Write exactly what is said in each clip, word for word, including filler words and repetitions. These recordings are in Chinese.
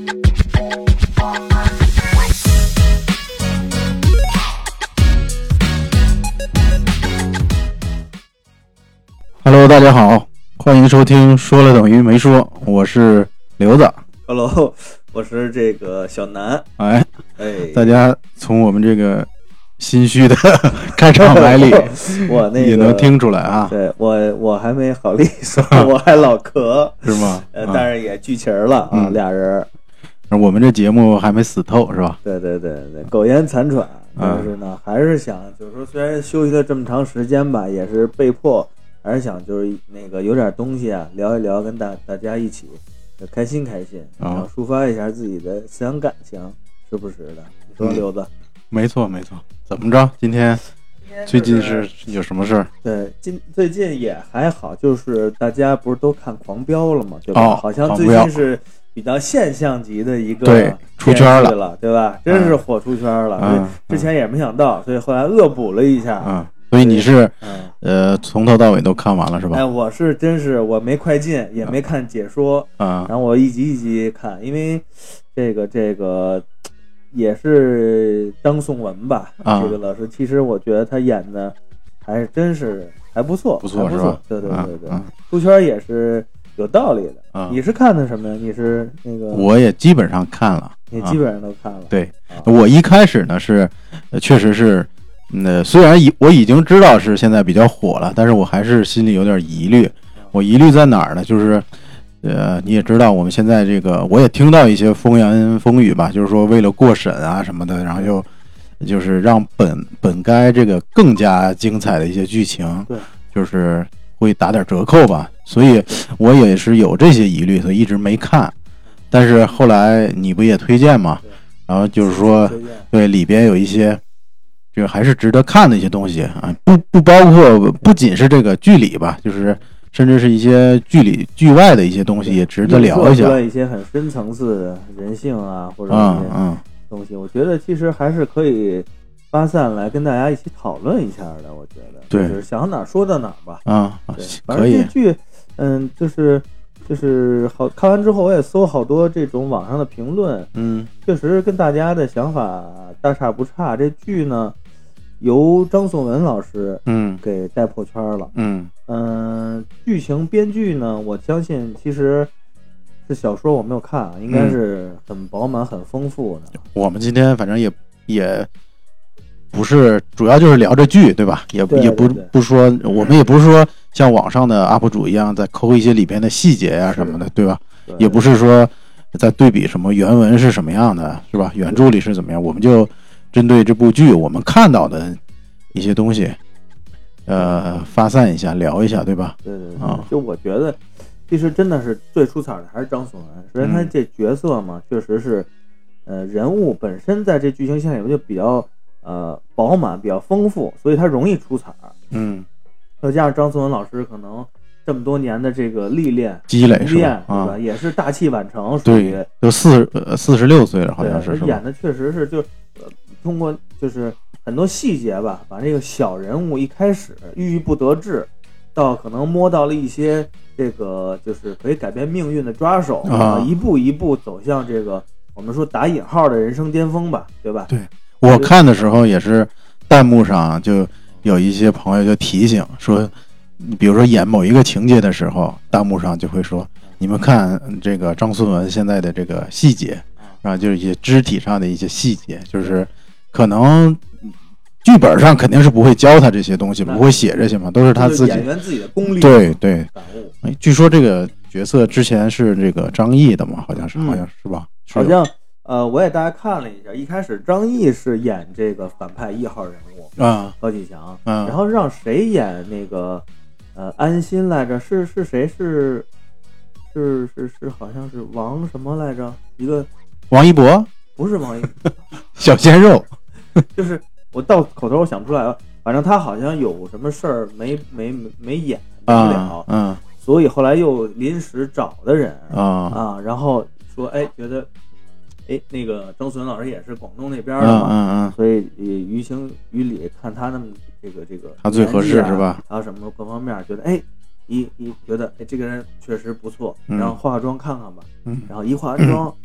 Hello， 大家好，欢迎收听说了等于没说，我是刘子。 Hello， 我是这个小南。 哎哎， 大家从我们这个心虚的开场白里， 我那个也能听出来啊。 对我，我还没好利索，我还老咳， 是吗？ 呃，但是也聚齐了啊， 嗯、 俩人。 我们这节目还没死透，是吧？ 对对对对，苟延残喘，但是呢，还是想，就是说，虽然休息了这么长时间吧，也是被迫。还是想就是那个有点东西啊，聊一聊，跟大大家一起开心开心，然后抒发一下自己的思想感情，是不是的？你说刘子？ 嗯、没错没错。怎么着？今天最近是有什么事儿？ 对，今最近也还好，就是大家不是都看《狂飙》了吗？对吧？ 哦、 好像最近是比较现象级的一个对出圈了，对吧？真是火出圈了。嗯、之前也没想到，所以后来恶补了一下。 嗯。所以你是，呃，从头到尾都看完了是吧？ 哎，我是真是我没快进，也没看解说， 啊， 然后我一集一集看，因为这个这个也是张颂文吧， 啊、 这个老师，其实我觉得他演的还是真是还不错， 不错是吧？对对对对， 啊、 出圈也是有道理的。 啊、 你是看的什么呀？你是那个？ 我也基本上看了， 你基本上都看了。 啊、对、 啊， 我一开始呢是，呃、确实是。嗯，虽然已我已经知道是现在比较火了，但是我还是心里有点疑虑。我疑虑在哪儿呢？就是，呃，你也知道，我们现在这个，我也听到一些风言风语吧，就是说为了过审啊什么的，然后就就是让本本该这个更加精彩的一些剧情， 对， 就是会打点折扣吧。所以我也是有这些疑虑，所以一直没看。但是后来你不也推荐吗？然后就是说，对里边有一些。这个还是值得看的一些东西啊，不不包括不仅是这个剧里吧，就是甚至是一些剧里剧外的一些东西也值得聊一下。 一些很深层次的人性啊，或者一些东西，嗯嗯、我觉得其实还是可以发散来跟大家一起讨论一下的。我觉得， 对， 就是想到哪儿说到哪儿吧。 啊， 可以。这剧，嗯，就是就是好看完之后，我也搜好多这种网上的评论， 嗯， 确实跟大家的想法大差不差。这剧呢。由张颂文老师嗯给带破圈了， 嗯嗯、呃，剧情编剧呢，我相信其实是小说我没有看啊，应该是很饱满、很丰富的。 我们今天反正也也不是主要就是聊这剧，对吧？也对对对也不不说，我们也不是说像网上的 U P 主一样在抠一些里边的细节呀、啊、什么的，对吧？ 对也不是说在对比什么原文是什么样的，是吧？原著里是怎么样，我们就。针对这部剧我们看到的一些东西呃发散一下聊一下，对吧？ 对对对、 啊、 就我觉得其实真的是最出彩的还是张颂文。首先他这角色嘛、嗯、确实是呃人物本身在这剧情线里面就比较呃饱满比较丰富，所以他容易出彩。 嗯， 再加上张颂文老师可能这么多年的这个历练积累是吧？ 啊， 对吧？也是大器晚成， 对，都四呃四十六岁了，好像是。 演的确实是就。通过就是很多细节吧，把这个小人物一开始郁郁不得志，到可能摸到了一些这个就是可以改变命运的抓手啊，一步一步走向这个我们说打引号的人生巅峰吧，对吧？ 对，我看的时候也是弹幕上就有一些朋友就提醒说，比如说演某一个情节的时候，弹幕上就会说，你们看这个张颂文现在的这个细节啊，就是一些肢体上的一些细节，就是可能剧本上肯定是不会教他这些东西，不会写这些嘛，都是他自己演员自己的功力。 对对，哎，据说这个角色之前是这个张译的嘛，好像是， 嗯、 好像是吧？ 好像呃，我也大概看了一下，一开始张译是演这个反派一号人物啊， 高启强， 嗯， 然后让谁演那个呃安心来着？是是谁？是是是是，好像是王什么来着？一个王一博。 不是王一小鲜肉， 就是我到口头我想不出来了，反正他好像有什么事儿没没没没演不了， 嗯、啊， 所以后来又临时找的人啊啊，然后说哎觉得哎那个张颂文老师也是广东那边的嘛， 嗯嗯， 所以于情于理看他那么这个这个他最合适、啊、是吧？ 还有什么各方面觉得哎一一觉得哎这个人确实不错， 嗯、 然后化化妆看看吧， 嗯， 然后一化完妆。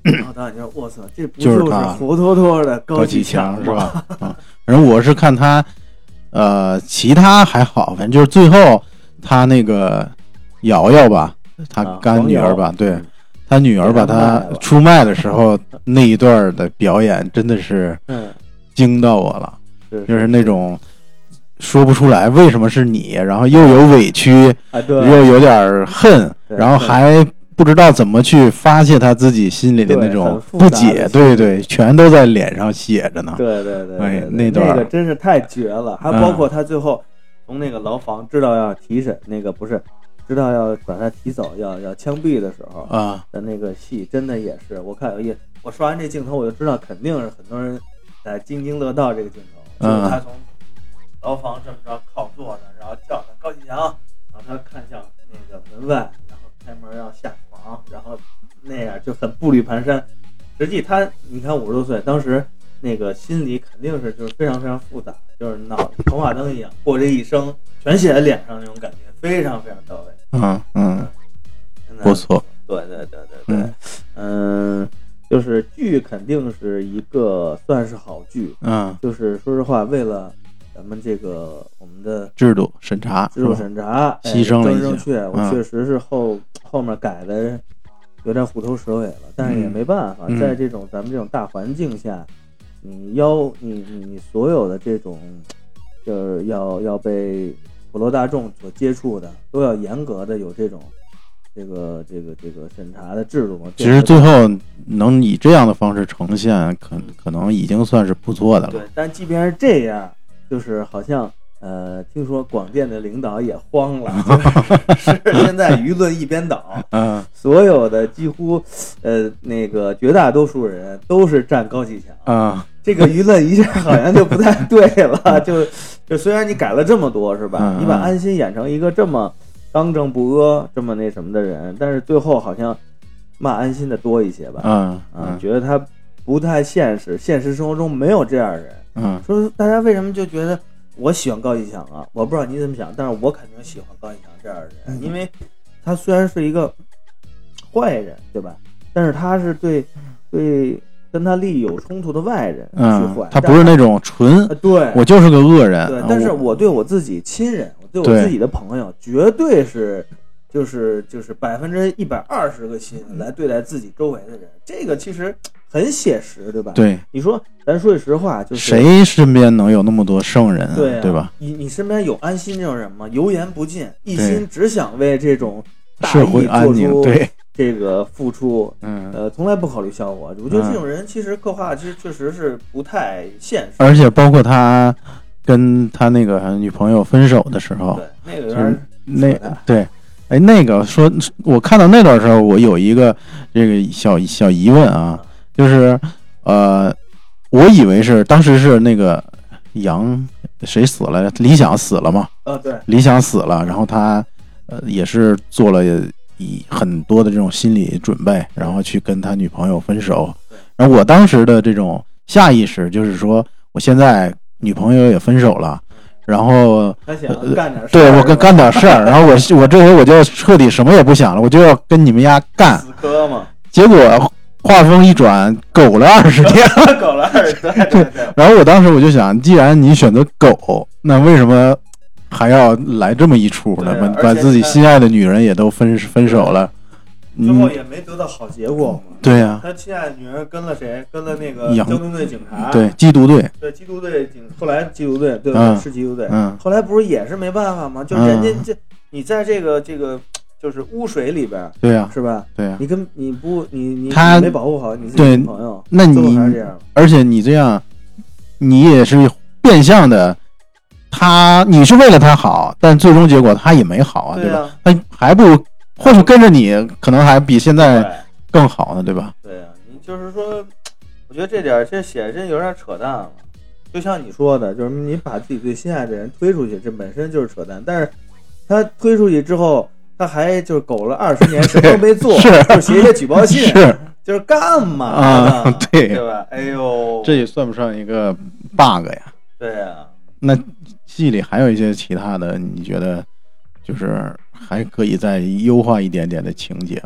然后导演就说：“我操，这不就是他活脱脱的高启强是吧？” 吧？啊，反正我是看他，呃，其他还好，反正就是最后他那个瑶瑶吧，他干女儿吧，对。他女儿把他出卖的时候，那一段的表演真的是惊到我了， 嗯、 就是那种说不出来为什么是你，然后又有委屈， 啊、对又有点恨，然后还不知道怎么去发泄他自己心里的那种不解，对 对, 对，全都在脸上写着呢。 对对 对, 对, 对， 哎，那段那个真是太绝了，还包括他最后从那个牢房知道要提审，那个不是。知道要把他提走，要要枪毙的时候啊的那个戏，真的也是我看有一，我刷完这镜头，我就知道肯定是很多人在津津乐道这个镜头，就是他从牢房这么着靠坐着，然后叫他高启强，然后他看向那个门外，然后开门要下床，然后那样就很步履蹒跚。实际他你看五十多岁，当时那个心理肯定是就是非常非常复杂，就是脑跑马灯一样过这一生全写在脸上那种感觉，非常非常到位。 嗯嗯，不错。 对对对对对，嗯，嗯就是剧肯定是一个算是好剧。 嗯， 就是说实话，为了咱们这个我们的制度审查， 制度审查牺牲了一些。 正确，我确实是后、嗯、后面改的有点虎头蛇尾了，但是也没办法， 嗯、 在这种咱们这种大环境下，你要你你你所有的这种就是要要被普罗大众所接触的，都要严格的有这种这个这个这个审查的制度嘛。 其实最后能以这样的方式呈现，可可能已经算是不错的了。 对，但即便是这样，就是好像呃，听说广电的领导也慌了，就是是现在舆论一边倒， 嗯， 所有的几乎呃那个绝大多数人都是站高启强， 嗯， 这个舆论一下好像就不太对了，就就虽然你改了这么多是吧， 嗯、 你把安心演成一个这么刚正不阿、这么那什么的人，但是最后好像骂安心的多一些吧， 嗯嗯，觉得他不太现实，现实生活中没有这样的人， 嗯， 说大家为什么就觉得。我喜欢高启强啊，我不知道你怎么想，但是我肯定喜欢高启强这样的人，因为他虽然是一个坏人，对吧？但是他是对对跟他利益有冲突的外人去坏， 嗯，他不是那种纯， 呃、对我就是个恶人。 对，但是我对我自己亲人，我对我自己的朋友，绝对是就是就是百分之一百二十个心来对待自己周围的人，这个其实很写实，对吧？ 对， 你说，咱说句实话，就是谁身边能有那么多圣人、啊， 对、啊、 对吧？ 你你身边有安心这种人吗？油盐不进，一心只想为这种大社会安宁，对这个付出， 嗯， 呃，从来不考虑效果。我觉得这种人其实刻画其实确实是不太现实， 而且包括他跟他那个女朋友分手的时候， 对，那个有点那对。哎，那个说，我看到那段时候，我有一个这个小小疑问啊，就是呃，我以为是当时是那个杨谁死了，李想死了嘛？ 啊，对， 李想死了，然后他呃也是做了以很多的这种心理准备，然后去跟他女朋友分手。然后我当时的这种下意识就是说，我现在女朋友也分手了。然后他想干点事、呃， 对我跟干点事儿，然后我我这回我就彻底什么也不想了，我就要跟你们家干。 死磕嘛。 结果话锋一转，苟了二十天。 苟了二十天，对对对。 然后我当时我就想，既然你选择苟，那为什么还要来这么一出呢？把把自己心爱的女人也都分分手了。 最后也没得到好结果嘛。 对呀、啊， 他亲爱的女人跟了谁？跟了那个交通队警察。 对，缉毒队。 对，缉毒队警，后来缉毒队，对， 嗯、 是缉毒队。 嗯。 后来不是也是没办法吗？就人家这，嗯、你在这个这个就是污水里边， 对呀、啊， 是吧？ 对呀、啊， 你跟你不你你他没保护好你自己的朋友， 那你还是这样。 而且你这样，你也是变相的。他，你是为了他好，但最终结果他也没好啊， 对吧？他还不如。或许跟着你，可能还比现在更好呢，对吧？ 对呀、啊，你就是说，我觉得这点这写真有点扯淡了。就像你说的，就是你把自己最心爱的人推出去，这本身就是扯淡。但是他推出去之后，他还就是苟了二十年，什么都没做， 是就写写举报信， 是就是干嘛啊？对对吧？哎呦， 这也算不上一个 bug 呀。 对呀、啊。 那戏里还有一些其他的，你觉得就是？还可以再优化一点点的情节吗？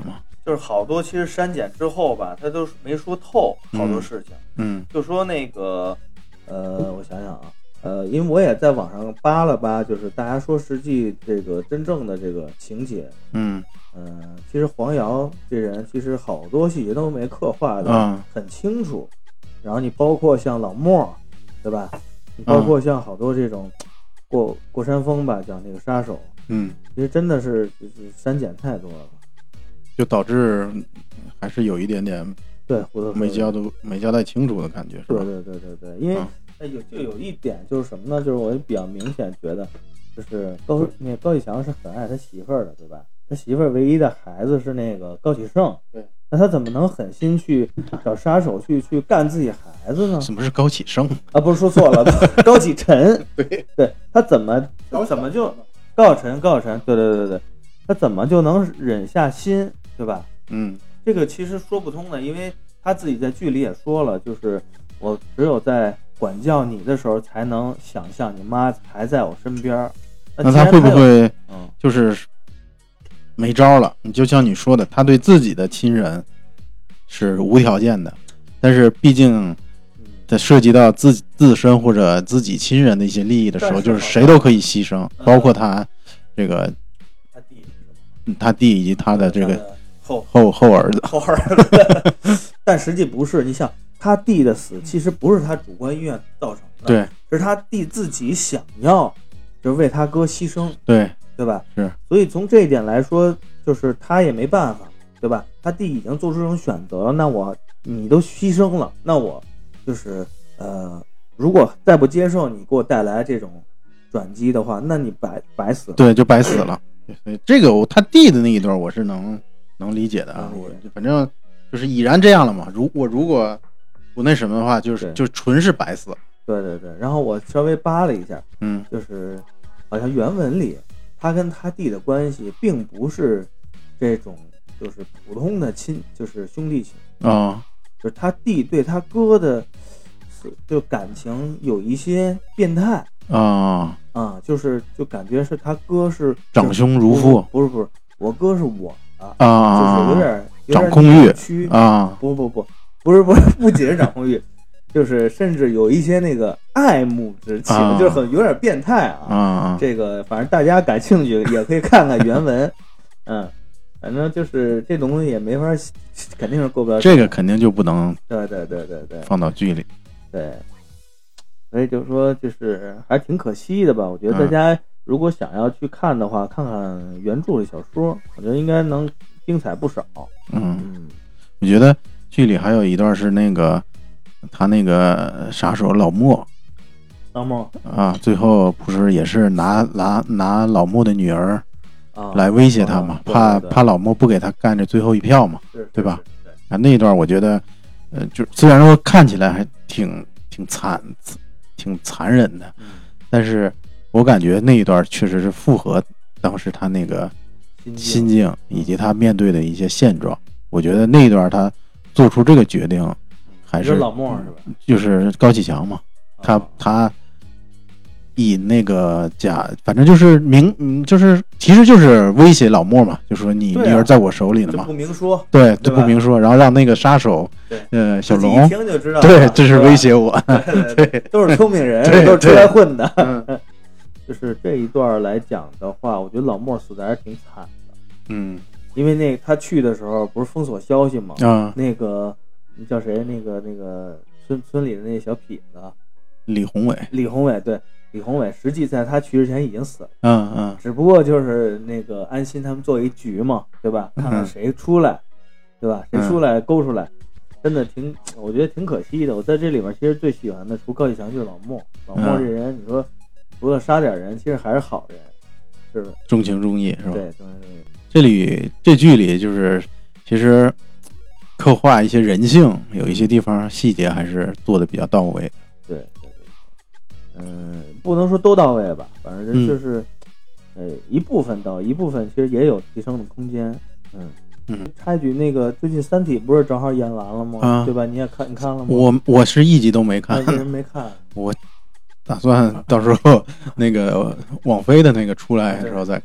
就是好多其实删减之后吧，他都没说透好多事情。 嗯， 就说那个，呃，我想想啊，呃，因为我也在网上扒了扒，就是大家说实际这个真正的这个情节， 嗯嗯、呃，其实黄瑶这人其实好多细节都没刻画的很清楚。嗯、然后你包括像老莫，对吧？你包括像好多这种过过山峰吧，讲那个杀手， 嗯， 其实真的是就是删减太多了。 就导致还是有一点点对没交代没交代清楚的感觉，是吧？ 对对对对对，因为有就有一点就是什么呢？就是我比较明显觉得，就是高那高启强是很爱他媳妇儿的，对吧？他媳妇儿唯一的孩子是那个高启盛， 对， 那他怎么能狠心去找杀手去去干自己孩子呢？ 什么是高启盛啊？不是说错了，高启晨， 对对，他怎么怎么就高启晨高启晨，对对对对，他怎么就能忍下心？对吧？ 嗯， 这个其实说不通的，因为他自己在剧里也说了，就是我只有在管教你的时候，才能想象你妈还在我身边。 那他会不会就是没招了？你就像你说的，他对自己的亲人是无条件的，但是毕竟在涉及到自自身或者自己亲人的一些利益的时候，就是谁都可以牺牲，包括他这个。他弟以及他的这个后后后儿子， 后儿子，但实际不是。你想，他弟的死其实不是他主观意愿造成的， 对， 是他弟自己想要，就是为他哥牺牲， 对对吧？ 是， 所以从这一点来说，就是他也没办法，对吧？他弟已经做出这种选择了，那我你都牺牲了，那我就是呃，如果再不接受你给我带来这种转机的话，那你白白死了， 对，就白死了。这个我他弟的那一段我是能能理解的啊，我反正就是已然这样了嘛。如我如果不那什么的话，就是就纯是白死。 对对对。然后我稍微扒了一下， 嗯， 就是好像原文里他跟他弟的关系并不是这种就是普通的亲，就是兄弟情啊、哦， 就是他弟对他哥的就感情有一些变态。 啊、哦、 啊、嗯，就是就感觉是他哥是长兄如父， 不是不是，我哥是我啊， 就是有点有点掌控欲区啊， 不不不，不是不是不仅是掌控欲，就是甚至有一些那个爱慕之情， 啊、 就是很有点变态啊啊。 这个反正大家感兴趣也可以看看原文，嗯，反正就是这东西也没法，肯定是过不了。 这个肯定就不能， 对对对对对， 放到剧里， 对。所以就是说，就是还挺可惜的吧。我觉得大家如果想要去看的话，嗯、看看原著的小说，我觉得应该能精彩不少。 嗯嗯，我觉得剧里还有一段是那个他那个杀手老莫， 老莫啊，最后不是也是拿拿拿老莫的女儿来威胁他嘛， 啊、 怕对对对怕老莫不给他干这最后一票嘛，对吧？ 对啊，那一段我觉得，呃，就虽然说看起来还挺挺惨。挺残忍的，但是我感觉那一段确实是符合当时他那个心境以及他面对的一些现状。我觉得那一段他做出这个决定，还是老莫是吧？ 就是高启强嘛，他他以那个假，反正就是明，嗯，就是其实就是威胁老莫嘛，就说你女儿在我手里了嘛， 不明说， 对，就不明说，然后让那个杀手，呃，小龙一听就知道， 对，这是威胁我， 对，都是聪明人，都是出来混的。就是这一段来讲的话，我觉得老莫死的还是挺惨的， 嗯， 因为那他去的时候不是封锁消息吗？ 啊， 那个叫谁？那个那个村村里的那小痞子， 李宏伟， 李宏伟，对。李宏伟实际在他去之前已经死了， 嗯嗯， 只不过就是那个安心他们做一局嘛，对吧？看看谁出来，对吧？谁出来勾出来，真的挺，我觉得挺可惜的。我在这里面其实最喜欢的，除高启强就是老莫。老莫这人，你说除了杀点人，其实还是好人，是吧？ 重情重义是吧？ 对，重情重义。 这里这剧里就是其实刻画一些人性，有一些地方细节还是做的比较到位。 对。嗯，不能说都到位吧，反正就是，嗯、呃，一部分到一部分，其实也有提升的空间。嗯嗯， 插一句，那个最近《三体》不是正好演完了吗？ 啊， 对吧？你也看，你看了吗？ 我我是一集都没看， 为什么没看？ 我打算到时候那个网飞的那个出来的时候再看。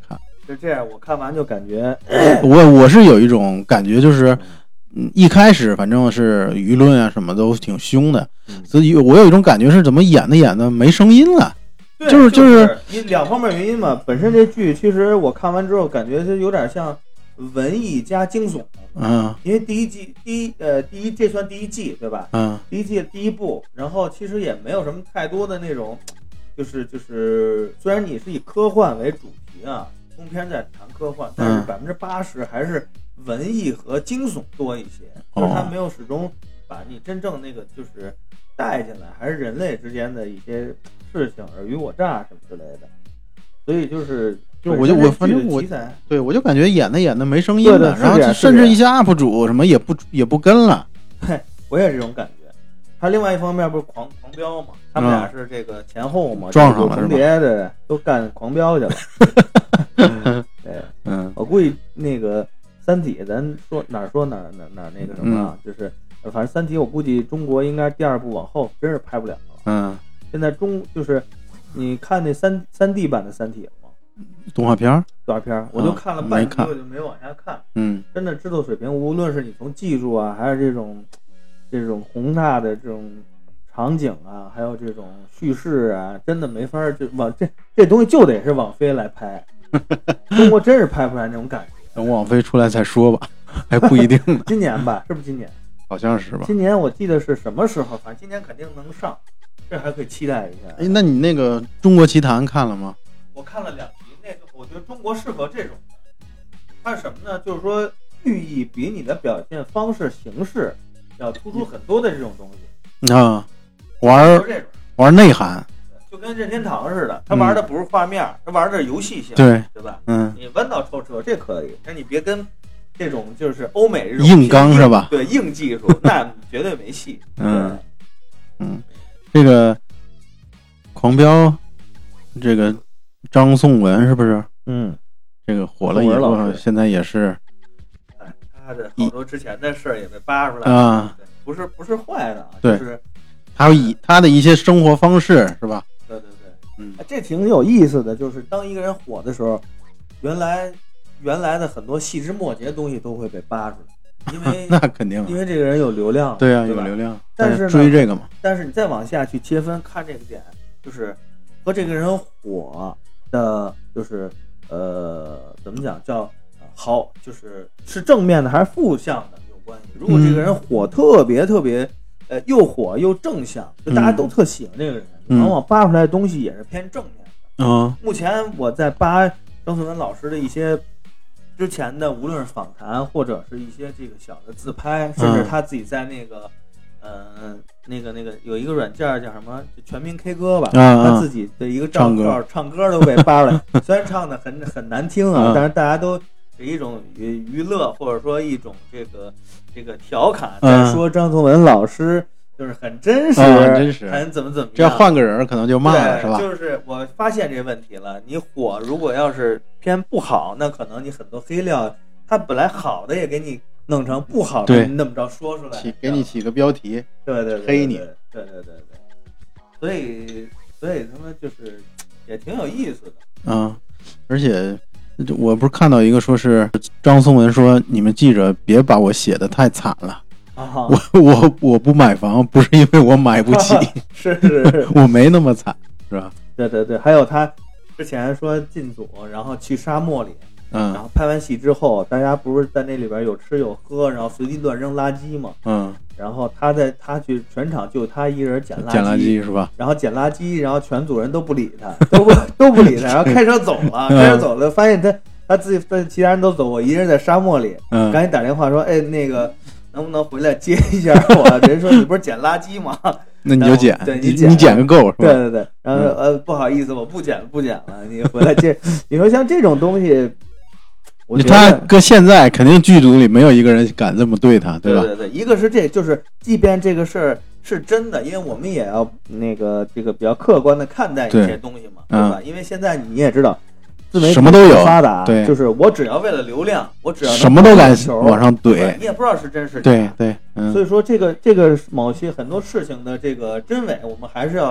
就这样，我看完就感觉， 我我是有一种感觉，就是嗯，一开始反正是舆论啊什么都挺凶的， 嗯、 所以我有一种感觉是怎么演的演的没声音了。 对， 就是就是你两方面原因嘛。本身这剧其实我看完之后感觉就有点像文艺加惊悚， 嗯， 因为第一季第一呃第一这算第一季对吧？ 嗯， 第一季第一部，然后其实也没有什么太多的那种，就是就是虽然你是以科幻为主题啊，通篇在谈科幻，但是百分之八十还是文艺和惊悚多一些， 哦、 就是它没有始终把你真正那个就是带进来，还是人类之间的一些事情尔虞我诈什么之类的，所以就是就我就我反正我对我就感觉演的演的没声音了，然后甚至一些 U P 主什么也不也不跟了。 对，我也这种感觉。他另外一方面不是狂狂飙嘛，他们俩是这个前后嘛， 嗯、撞上了重叠的，都干狂飙去了。嗯、对， 嗯， 我估计那个《三体》，咱说哪儿说哪儿哪儿哪儿那个什么啊， 嗯、 就是反正《三体》，我估计中国应该第二部往后真是拍不了了。 嗯， 现在中就是你看那三三 D 版的《三体》了吗？ 动画片、 动画片，我就看了半集， 啊、 我就没往下看。 嗯， 真的制作水平，无论是你从技术啊，还是这种这种宏大的这种场景啊，还有这种叙事啊，真的没法就往这这东西就得是网飞来拍，中国真是拍不出来那种感觉。 等网飞出来再说吧，还不一定呢。 今年吧，是不是今年？ 好像是吧。 今年我记得是什么时候？反正今年肯定能上，这还可以期待一下。 哎，那你那个《中国奇谭》看了吗？ 我看了两集，那个我觉得中国适合这种的。它是什么呢？就是说寓意比你的表现方式、形式要突出很多的这种东西啊，玩玩内涵， 就跟任天堂似的，他玩的不是画面，他、嗯、玩的是游戏性， 对对吧？ 嗯， 你弯道超车这可以，但你别跟这种就是欧美这种硬刚是吧？ 对，硬技术那绝对没戏。 嗯嗯，这个狂飙，这个张颂文是不是？ 嗯， 这个火了以后，现在也是， 哎，他的好多之前的事儿也被扒出来啊， 不是不是坏的， 对， 就是还有以他的一些生活方式是吧？ 对对对， 嗯， 这挺有意思的，就是当一个人火的时候，原来原来的很多细枝末节的东西都会被扒出来，因为那肯定， 因为这个人有流量， 对啊， 对有流量， 但是追这个嘛， 但是你再往下去切分看这个点，就是和这个人火的，就是呃，怎么讲叫好，就是是正面的还是负向的有关系。如果这个人火特别特别，呃，又火又正向，就大家都特喜欢这个人， 嗯、 往往扒出来的东西也是偏正面的。 嗯， 目前我在扒张颂文老师的一些之前的，无论是访谈或者是一些这个小的自拍，甚至他自己在那个。呃，那个那个有一个软件叫什么全民 K 歌吧， 啊、 他自己的一个账号唱歌都被扒出来，虽然唱的很很难听啊，但是大家都是一种娱乐或者说一种这个这个调侃，在说张颂文老师就是很真实， 啊、真实， 很怎么怎么样， 这要换个人可能就骂了，是吧？ 就是我发现这问题了，你火如果要是偏不好，那可能你很多黑料，他本来好的也给你。弄成不好的，你那么着说出来， 起给你起个标题， 对对对， 黑你， 对对对对，所以所以他们就是也挺有意思的啊、嗯，而且我不是看到一个说是张颂文说你们记者别把我写的太惨了， 啊、 我我我不买房不是因为我买不起， 是是是， 我没那么惨，是吧？ 对对对，还有他之前说进组，然后去沙漠里。 嗯， 然后拍完戏之后，大家不是在那里边有吃有喝，然后随地乱扔垃圾嘛。 嗯， 然后他在他去全场就他一人捡垃圾， 捡垃圾是吧？ 然后捡垃圾，然后全组人都不理他，都不都不理他，然后开车走了，开车走了，发现他他自己他其他人都走，我一人在沙漠里， 嗯， 赶紧打电话说，哎，那个能不能回来接一下我？人说你不是捡垃圾吗？ 那你就捡， 对你捡， 你捡个够是吧？ 对对对，然后、嗯、呃不好意思，我不捡不捡了，你回来接。你说像这种东西。 他搁现在肯定剧组里没有一个人敢这么对他， 对吧？ 对对，一个是这就是，即便这个事儿是真的，因为我们也要那个这个比较客观的看待一些东西嘛，对, 对吧、嗯？因为现在你也知道，自媒体什么都有发达， 对， 就是我只要为了流量，我只要什么都敢往上怼， 你也不知道是真是假， 对对、嗯， 所以说这个这个某些很多事情的这个真伪，我们还是要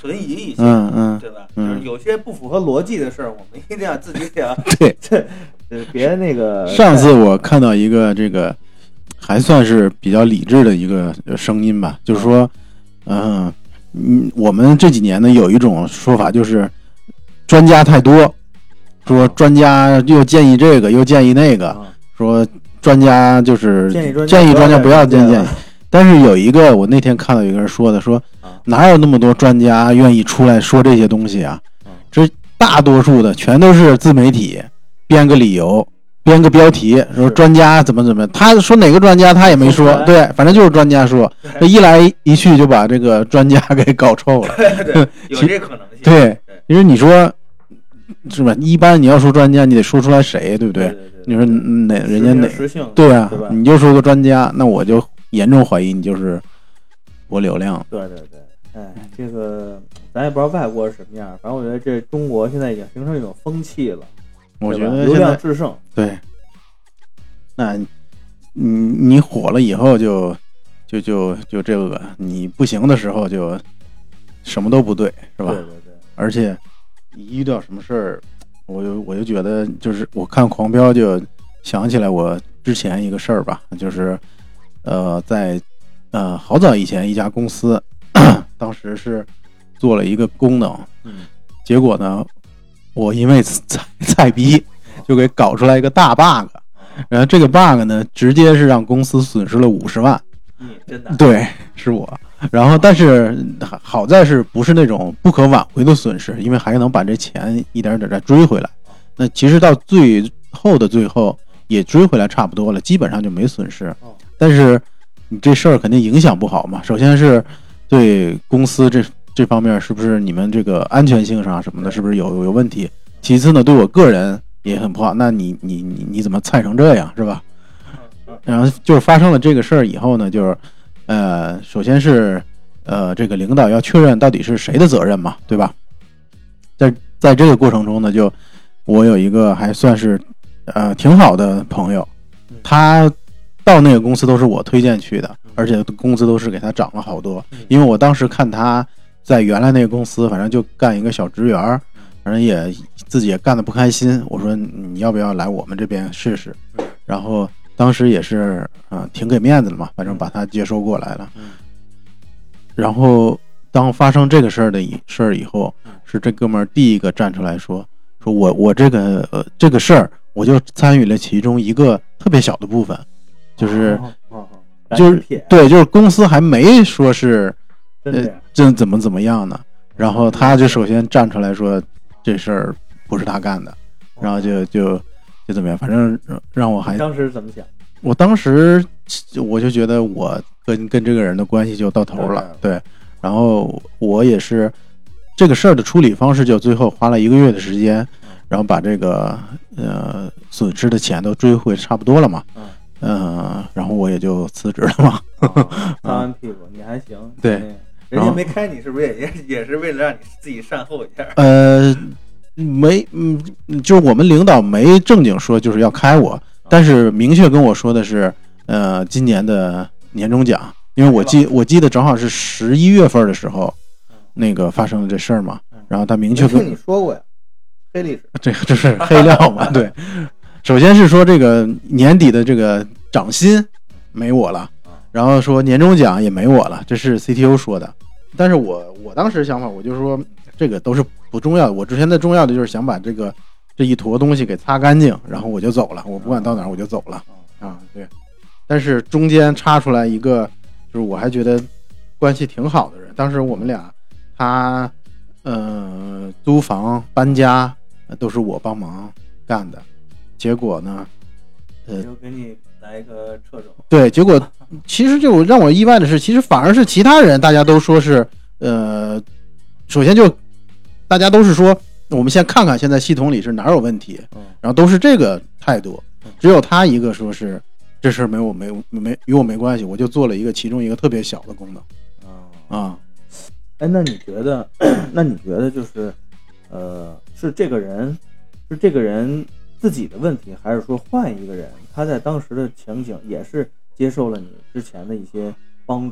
存疑一些， 嗯嗯， 对吧？ 嗯， 就是有些不符合逻辑的事儿，我们一定要自己得对， 这别那个。 上次我看到一个这个还算是比较理智的一个声音吧，就是说，嗯嗯，我们这几年呢有一种说法，就是专家太多，说专家又建议这个又建议那个，说专家就是建议专家建议专家不要建议建议。但是有一个，我那天看到有一个人说的，说哪有那么多专家愿意出来说这些东西啊？这大多数的全都是自媒体编个理由，编个标题，说专家怎么怎么，他说哪个专家他也没说，对，反正就是专家说，这一来一去就把这个专家给搞臭了。 对，有这可能性。 对，因为你说是吧？一般你要说专家，你得说出来谁，对不对？ 对对对， 你说哪人家哪？ 对啊，你就说个专家，那我就严重怀疑你就是博流量。 对对对，哎，这个咱也不知道外国是什么样，反正我觉得这中国现在已经形成一种风气了。 我觉得流量制胜。 对，那你你火了以后就就就就这个，你不行的时候就什么都不对，是吧？ 对对对。 而且一遇到什么事儿，我就我就觉得，就是我看《狂飙》就想起来我之前一个事儿吧，就是呃，在呃好早以前一家公司，当时是做了一个功能， 嗯， 结果呢，我因为菜菜逼就给搞出来一个大 bug， 然后这个 bug 呢，直接是让公司损失了五十万。 嗯，真的？ 对，是我。然后，但是好在是不是那种不可挽回的损失，因为还能把这钱一点点再追回来。那其实到最后的最后也追回来差不多了，基本上就没损失。但是你这事儿肯定影响不好嘛。首先是对公司这这方面是不是你们这个安全性上什么的，是不是有有问题？其次呢，对我个人也很不好。那你你你你怎么菜成这样，是吧？然后就是发生了这个事儿以后呢，就是呃，首先是呃，这个领导要确认到底是谁的责任嘛，对吧？在在这个过程中呢，就我有一个还算是呃挺好的朋友，他到那个公司都是我推荐去的，而且工资都是给他涨了好多。因为我当时看他在原来那个公司，反正就干一个小职员，反正也自己也干得不开心。我说你要不要来我们这边试试？然后当时也是啊、呃，挺给面子的嘛，反正把他接收过来了。然后当发生这个事儿的事儿以后，是这哥们儿第一个站出来说，说我我这个呃这个事儿，我就参与了其中一个特别小的部分，就是、 哦哦哦、就是对，就是公司还没说是呃这怎么怎么样呢，然后他就首先站出来说这事儿不是他干的，然后就就就怎么样，反正让我还当时怎么想？ 我当时我就觉得我跟跟这个人的关系就到头了，对，然后我也是这个事儿的处理方式，就最后花了一个月的时间，然后把这个呃损失的钱都追回差不多了嘛，嗯、呃，然后我也就辞职了嘛。 擦完屁股你还行， 对， 人家没开你是不是也也也是为了让你自己善后一下？ 呃，没，嗯，就是我们领导没正经说就是要开我。但是明确跟我说的是，呃，今年的年终奖，因为我记我记得正好是十一月份的时候，那个发生了这事儿嘛，然后他明确跟你说过呀，黑历史， 这这是黑料嘛？对，首先是说这个年底的这个涨薪没我了，然后说年终奖也没我了，这是 C T O 说的。但是我我当时想法，我就说这个都是不重要的，我之前的重要的就是想把这个。这一坨东西给擦干净，然后我就走了，我不管到哪儿我就走了啊，对。但是中间插出来一个，就是我还觉得关系挺好的人，当时我们俩他呃租房搬家都是我帮忙干的，结果呢，呃， 就给你来一个掣肘。 对，结果其实就让我意外的是，其实反而是其他人大家都说是呃，首先就大家都是说。我们先看看现在系统里是哪有问题，然后都是这个态度，只有他一个说是这事儿没我没没与我没关系，我就做了一个其中一个特别小的功能啊。 哎，那你觉得，那你觉得就是呃，是这个人是这个人自己的问题，还是说换一个人，他在当时的情景也是接受了你之前的一些帮助，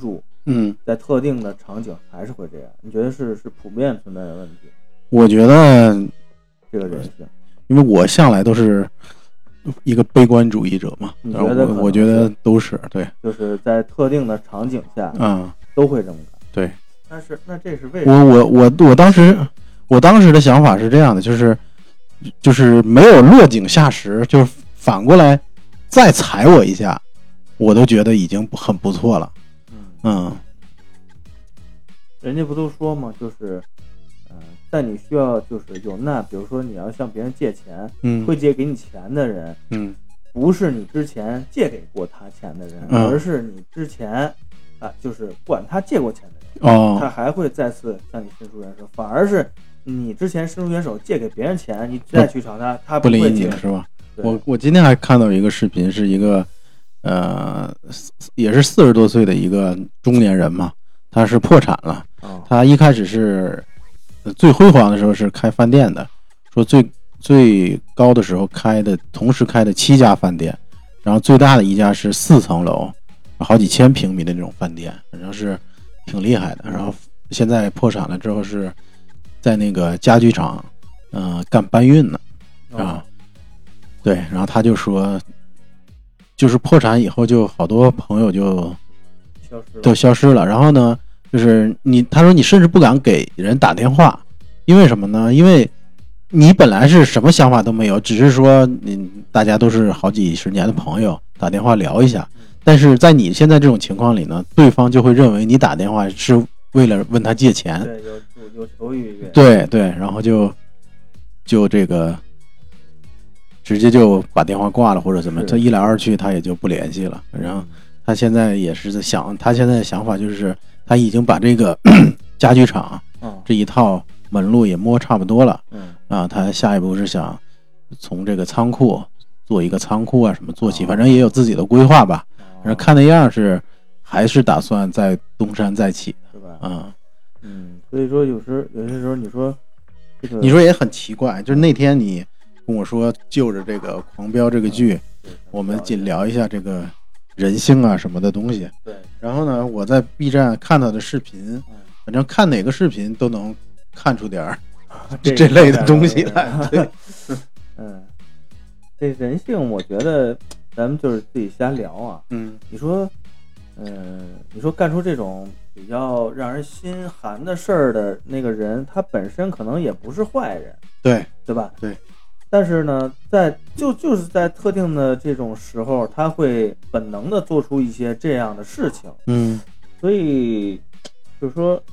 嗯， 在特定的场景还是会这样。你觉得是是普遍存在的问题？ 我觉得这个人性， 因为我向来都是一个悲观主义者嘛， 你觉得我我觉得都是对， 就是在特定的场景下， 嗯， 都会这么干。 对， 但是那这是为什么？ 我我我我当时我当时的想法是这样的，就是就是没有落井下石，就是反过来再踩我一下，我都觉得已经很不错了。 嗯嗯， 人家不都说吗？就是，嗯、呃，在你需要就是有难，比如说你要向别人借钱， 嗯， 会借给你钱的人， 嗯， 不是你之前借给过他钱的人， 嗯、 而是你之前啊，就是管他借过钱的人， 哦， 他还会再次向你伸出援手，反而是你之前伸出援手借给别人钱，你再去找他，他不理会借你了是吧？我我今天还看到一个视频，是一个呃，也是四十多岁的一个中年人嘛，他是破产了。 哦、 他一开始是最辉煌的时候是开饭店的，说最最高的时候开的同时开的七家饭店，然后最大的一家是四层楼，好几千平米的那种饭店，反正是挺厉害的。然后现在破产了之后是在那个家具厂，嗯、呃，干搬运呢，啊。 哦对，然后他就说，就是破产以后，就好多朋友就消失了， 都消失了。然后呢，就是你，他说你甚至不敢给人打电话，因为什么呢？因为你本来是什么想法都没有，只是说你大家都是好几十年的朋友，打电话聊一下。但是在你现在这种情况里呢，对方就会认为你打电话是为了问他借钱， 对，有有求于别人， 对对，然后就就这个。直接就把电话挂了或者怎么，他一来二去他也就不联系了。然后他现在也是在想，他现在的想法就是他已经把这个家具厂这一套门路也摸差不多了。嗯啊，他下一步是想从这个仓库做一个仓库啊什么做起，反正也有自己的规划吧。然后看那样是还是打算再东山再起， 是吧？ 嗯嗯，所以说有时有些时候你说这个， 你说也很奇怪，就是那天你跟我说就着这个《狂飙》这个剧，我们仅聊一下这个人性啊什么的东西。 对。 然后呢，我在 B 站看到的视频，反正看哪个视频都能看出点这, 这类的东西来。对。 嗯，这人性，我觉得咱们就是自己瞎聊啊。 嗯。 你说，嗯、呃，你说干出这种比较让人心寒的事儿的那个人，他本身可能也不是坏人。 对。 对吧？ 对。 但是呢，在就就是在特定的这种时候，他会本能的做出一些这样的事情。 嗯， 所以就是说，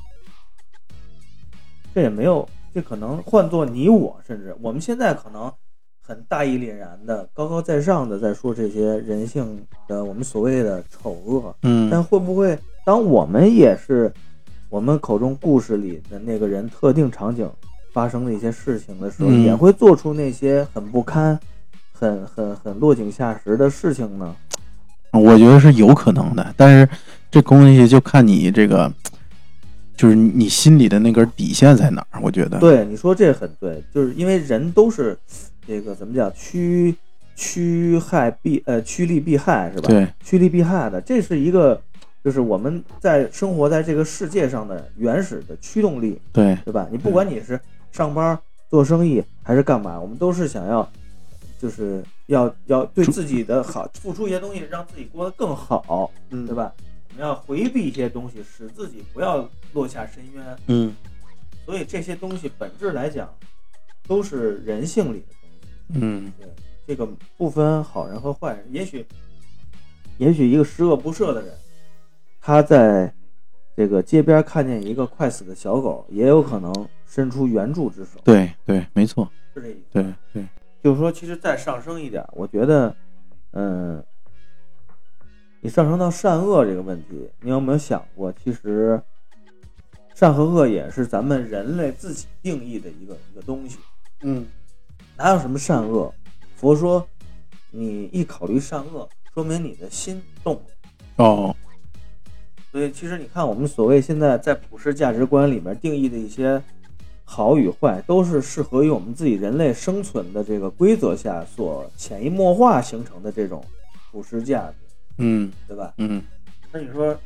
这也没有，这可能换作你我，甚至我们现在可能很大义凛然的、高高在上的在说这些人性的我们所谓的丑恶。 嗯， 但会不会当我们也是我们口中故事里的那个人特定场景发生的一些事情的时候， 嗯、 也会做出那些很不堪、很很很落井下石的事情呢？ 我觉得是有可能的，但是这东西就看你这个，就是你心里的那根底线在哪儿。我觉得， 对，你说这很对，就是因为人都是这个怎么讲，趋趋害避呃趋利避害是吧？ 对， 趋利避害的，这是一个就是我们在生活在这个世界上的原始的驱动力， 对对吧？你不管你是上班做生意还是干嘛，我们都是想要，就是要要对自己的好付出一些东西，让自己过得更好， 嗯， 对吧？我们要回避一些东西，使自己不要落下深渊。 嗯， 所以这些东西本质来讲，都是人性里的东西。 嗯， 对，这个不分好人和坏人。也许，也许一个十恶不赦的人，他在这个街边看见一个快死的小狗，也有可能伸出援助之手。 对对，没错， 是这意思。 对对， 就是说，其实再上升一点，我觉得，嗯，你上升到善恶这个问题，你有没有想过，其实善和恶也是咱们人类自己定义的一个一个东西。 嗯， 哪有什么善恶？佛说，你一考虑善恶，说明你的心动了。 哦。 所以其实你看，我们所谓现在在普世价值观里面定义的一些好与坏，都是适合于我们自己人类生存的这个规则下所潜移默化形成的这种普世价值， 嗯， 对吧？ 嗯， 那你说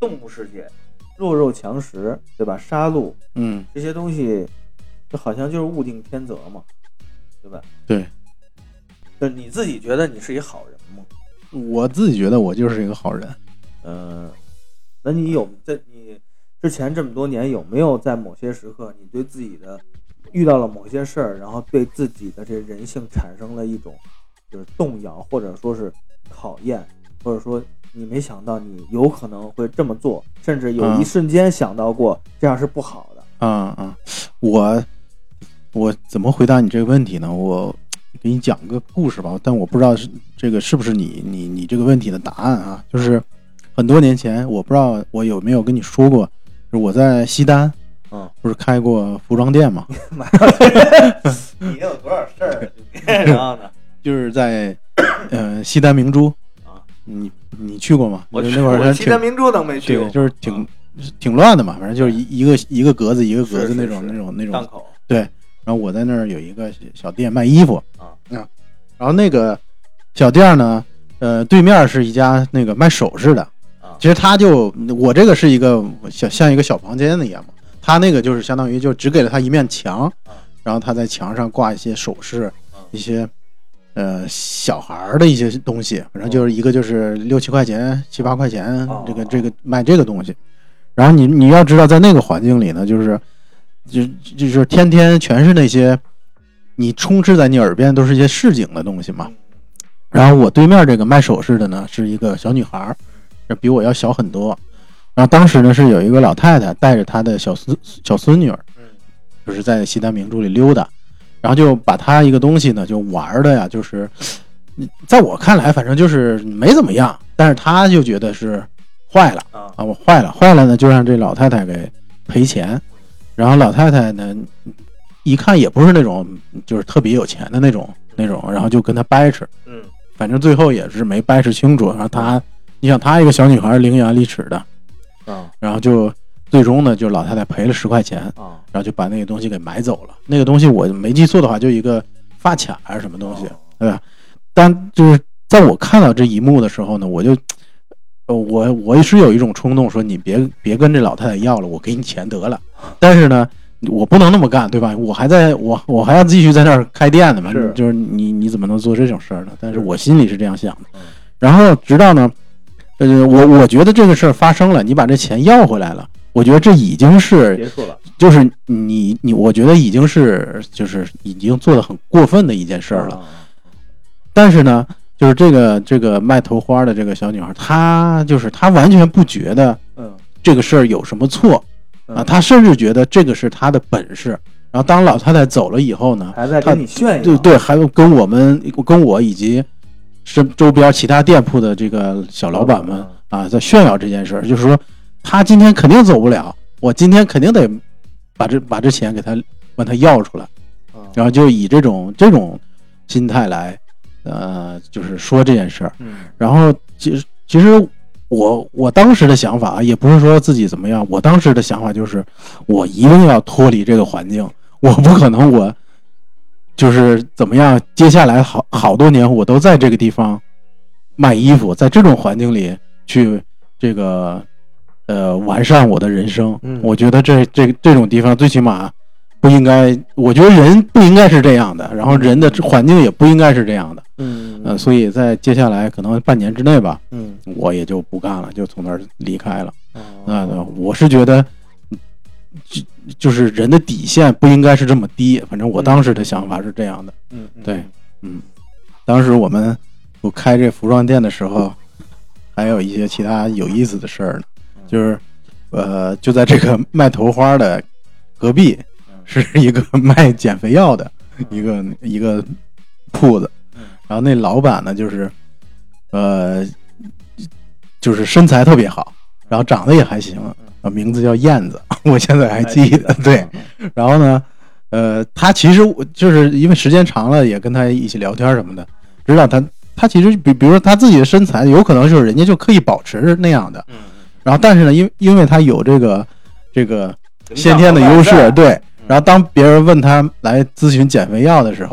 动物世界，弱肉强食，对吧？杀戮， 嗯， 这些东西，就好像就是物定天择嘛，对吧？ 对。 就你自己觉得你是一好人吗？ 我自己觉得我就是一个好人。 嗯、呃，那你有在你之前这么多年有没有在某些时刻，你对自己的遇到了某些事儿，然后对自己的这人性产生了一种就是动摇，或者说是考验，或者说你没想到你有可能会这么做，甚至有一瞬间想到过这样是不好的。 嗯嗯，我我怎么回答你这个问题呢？我给你讲个故事吧，但我不知道是这个是不是你你你这个问题的答案啊？就是很多年前，我不知道我有没有跟你说过，就是我在西单， 嗯， 不是开过服装店吗？ 你有多少事儿？然后呢？ 就是在呃西单明珠啊，你你去过吗？ 我那会儿西单明珠能没去过？ 对，就是挺、啊、挺乱的嘛，反正就是一一个一个格子一个格子那种那种那种档口。 对。然后我在那儿有一个小店卖衣服啊，啊，然后那个小店呢，呃，对面是一家那个卖首饰的啊。其实他就我这个是一个小像一个小房间的一样嘛，他那个就是相当于就只给了他一面墙，然后他在墙上挂一些首饰，一些呃小孩的一些东西，反正就是一个就是六七块钱、七八块钱，这个这个卖这个东西。然后你你要知道，在那个环境里呢，就是。就就是天天全是那些你充斥在你耳边都是一些市井的东西嘛。然后我对面这个卖首饰的呢是一个小女孩，比我要小很多。然后当时呢是有一个老太太带着她的小孙小孙女儿，就是在西单明珠里溜达，然后就把她一个东西呢就玩的呀，就是在我看来反正就是没怎么样，但是她就觉得是坏了啊，我坏了坏了呢就让这老太太给赔钱。然后老太太呢，一看也不是那种就是特别有钱的那种那种，然后就跟他掰扯， 嗯， 反正最后也是没掰扯清楚。然后他，你想他一个小女孩伶牙俐齿的， 啊， 然后就最终呢，就老太太赔了十块钱啊，然后就把那个东西给买走了。那个东西我没记错的话，就一个发卡还是什么东西，对吧？但就是在我看到这一幕的时候呢，我就。我我是有一种冲动说你别别跟这老太太要了，我给你钱得了。但是呢，我不能那么干，对吧？我还在我我还要继续在那儿开店的嘛， 是就是你你怎么能做这种事儿呢？但是我心里是这样想的。然后直到呢，呃，我我觉得这个事儿发生了，你把这钱要回来了，我觉得这已经是结束了， 就是你你我觉得已经是就是已经做得很过分的一件事儿了。但是呢。就是这个这个卖头花的这个小女孩，她就是她完全不觉得，嗯，这个事儿有什么错啊，她甚至觉得这个是她的本事。然后当老太太走了以后呢， 还在跟你炫耀， 对对，还有跟我们跟我以及是周边其他店铺的这个小老板们啊，在炫耀这件事儿，就是说她今天肯定走不了，我今天肯定得把这把这钱给她问她要出来，然后就以这种这种心态来。呃，就是说这件事儿， 嗯， 然后其实其实我我当时的想法也不是说自己怎么样，我当时的想法就是我一定要脱离这个环境，我不可能我就是怎么样，接下来好好多年我都在这个地方卖衣服，在这种环境里去这个呃完善我的人生， 嗯， 我觉得这这这种地方最起码。不应该，我觉得人不应该是这样的，然后人的环境也不应该是这样的， 嗯， 呃，所以在接下来可能半年之内吧， 嗯， 我也就不干了，就从那儿离开了。啊、呃，我是觉得，就就是人的底线不应该是这么低，反正我当时的想法是这样的。 嗯， 对，嗯，当时我们我开这服装店的时候，还有一些其他有意思的事儿呢，就是呃，就在这个卖头花的隔壁。是一个卖减肥药的一个一个铺子，然后那老板呢，就是呃，就是身材特别好，然后长得也还行，名字叫燕子，我现在还记得。对，然后呢，呃，他其实就是因为时间长了，也跟他一起聊天什么的，知道他他其实比比如说他自己的身材，有可能就是人家就刻意保持那样的，然后但是呢，因因为他有这个这个先天的优势，对。然后当别人问他来咨询减肥药的时候，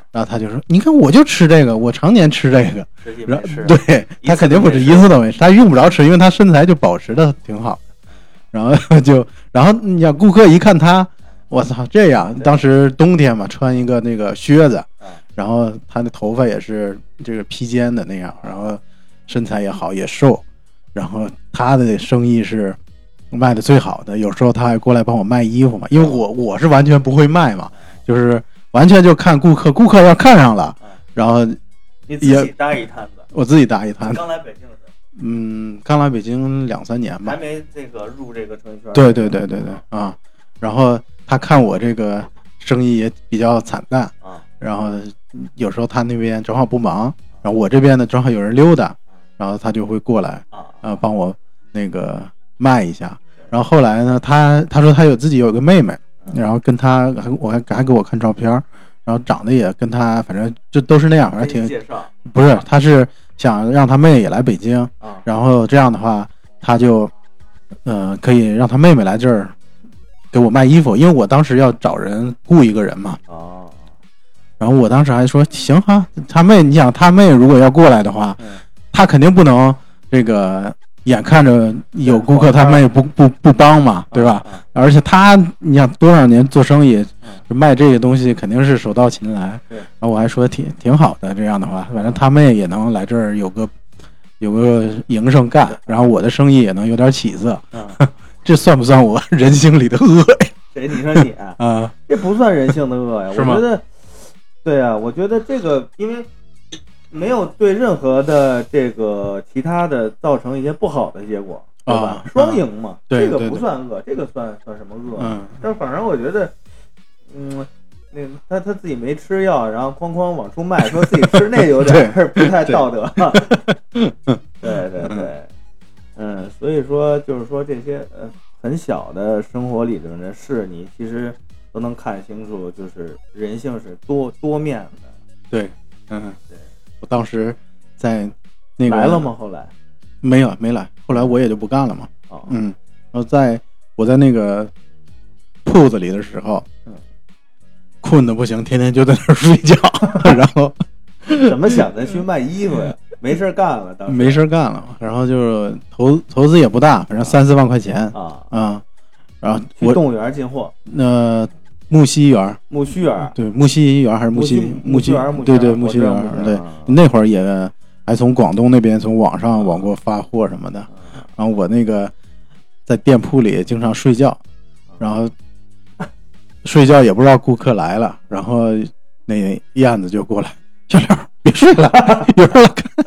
然后他就说：“你看，我就吃这个，我常年吃这个。” 实际没吃， 对他肯定不是一次都没吃，他用不着吃，因为他身材就保持的挺好的。然后就，然后你想顾客一看他，我操，这样！当时冬天嘛，穿一个那个靴子，然后他的头发也是这个披肩的那样，然后身材也好，也瘦，然后他的生意是卖的最好的。有时候他还过来帮我卖衣服嘛，因为我我是完全不会卖嘛，就是完全就看顾客，顾客要看上了，然后你自己搭一摊子， 我自己搭一摊子。 刚来北京的时候， 嗯，刚来北京两三年吧， 还没这个入这个程序员。 对对对对对啊，然后他看我这个生意也比较惨淡啊， 然后有时候他那边正好不忙，然后我这边呢正好有人溜达，然后他就会过来啊，呃，帮我那个卖一下。然后后来呢，他他说他有自己有个妹妹，然后跟他还我还还给我看照片，然后长得也跟他反正就都是那样，反正挺介绍不是，他是想让他妹也来北京，然后这样的话他就呃可以让他妹妹来这儿给我卖衣服，因为我当时要找人雇一个人嘛。 哦。 然后我当时还说行哈，他妹，你想他妹如果要过来的话，他肯定不能这个眼看着有顾客他妹不不不帮嘛，对吧？而且他你想多少年做生意，卖这个东西肯定是手到擒来。然后我还说挺挺好的，这样的话，反正他妹也能来这儿有个有个营生干，然后我的生意也能有点起色。这算不算我人性里的恶呀？ 谁？你说你啊？ 啊， 这不算人性的恶呀， 是吗？ 我觉得，对啊，我觉得这个因为没有对任何的这个其他的造成一些不好的结果，对吧？ 啊、 双赢嘛， 对这个不算恶，这个算算什么恶？ 嗯， 但反正我觉得，嗯，那他他自己没吃药，然后哐哐往出卖，说自己吃那有点不太道德。对对对，嗯，所以说就是说这些呃很小的生活里边的事，你其实都能看清楚，就是人性是多多面的。 对，嗯，对，我当时在那个来了吗？后来没有没来，后来我也就不干了嘛。 哦， 嗯，然后在我在那个铺子里的时候， 嗯， 困得不行，天天就在那儿睡觉，然后怎么想着去卖衣服呀？没事干了，当时没事干了，然后就是投投资也不大，反正三四万块钱啊啊，然后去动物园进货， 那木樨园， 木樨园， 对，木樨园还是木樨木樨园， 对对，木樨园，对，那会儿也还从广东那边从网上往过发货什么的，然后我那个在店铺里经常睡觉，然后睡觉也不知道顾客来了，然后那燕子就过来，小刘别睡了，有人来看。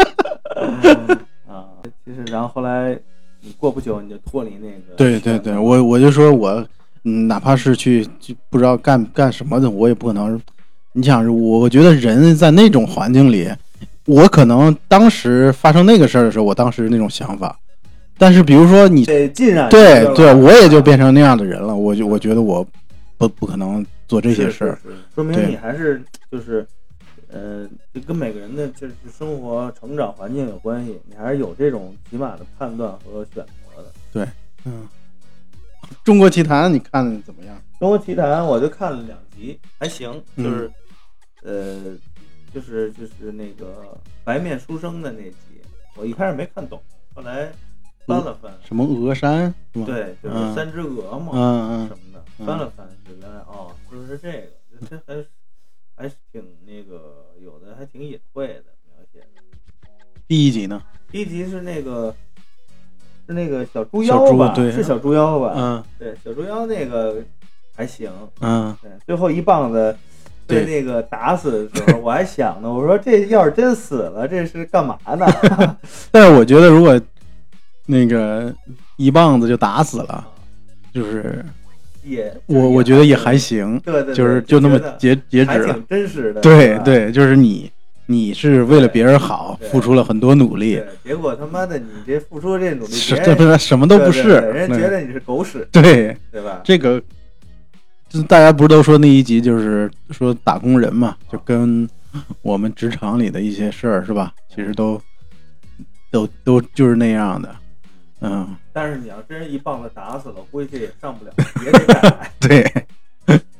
啊，其实然后后来你过不久你就脱离那个， 对对对，我我就说我嗯，哪怕是去就不知道干干什么的，我也不可能。你想，我我觉得人在那种环境里，我可能当时发生那个事儿的时候，我当时那种想法，但是比如说你得浸染， 对对，我也就变成那样的人了，我就我觉得我不不可能做这些事儿， 说明你还是就是呃，跟每个人的就是生活成长环境有关系，你还是有这种起码的判断和选择的。 对，嗯。中国奇谭你看的怎么样？ 中国奇谭我就看了两集，还行，就是、 嗯、 呃，就是就是那个白面书生的那集，我一开始没看懂，后来翻了翻， 什么峨山？ 对，就是三只鹅嘛， 嗯嗯什么的，嗯、翻了翻，就原来哦，就是这个，这还还是挺那个，有的还挺隐晦的描写的。 第一集呢？ 第一集是那个。是那个小猪妖吧？ 对， 是小猪妖吧？ 嗯， 对，小猪妖那个还行。 嗯， 对，最后一棒子被那个打死的时候，我还想呢，我说这要是真死了，这是干嘛呢？ 但是我觉得，如果那个一棒子就打死了，就是也我我觉得也还行。 对 对, 对， 就是就那么截截止了， 挺真实的。 对对，就是你。你是为了别人好，付出了很多努力， 结果他妈的你这付出这努力， 是这不什么都不是， 对对对人觉得你是狗屎， 对对吧？ 这个，就大家不是都说那一集就是说打工人嘛，就跟我们职场里的一些事儿是吧？其实都都都就是那样的，嗯。 但是你要真是一棒子打死了，估计也上不了，也得改。 对。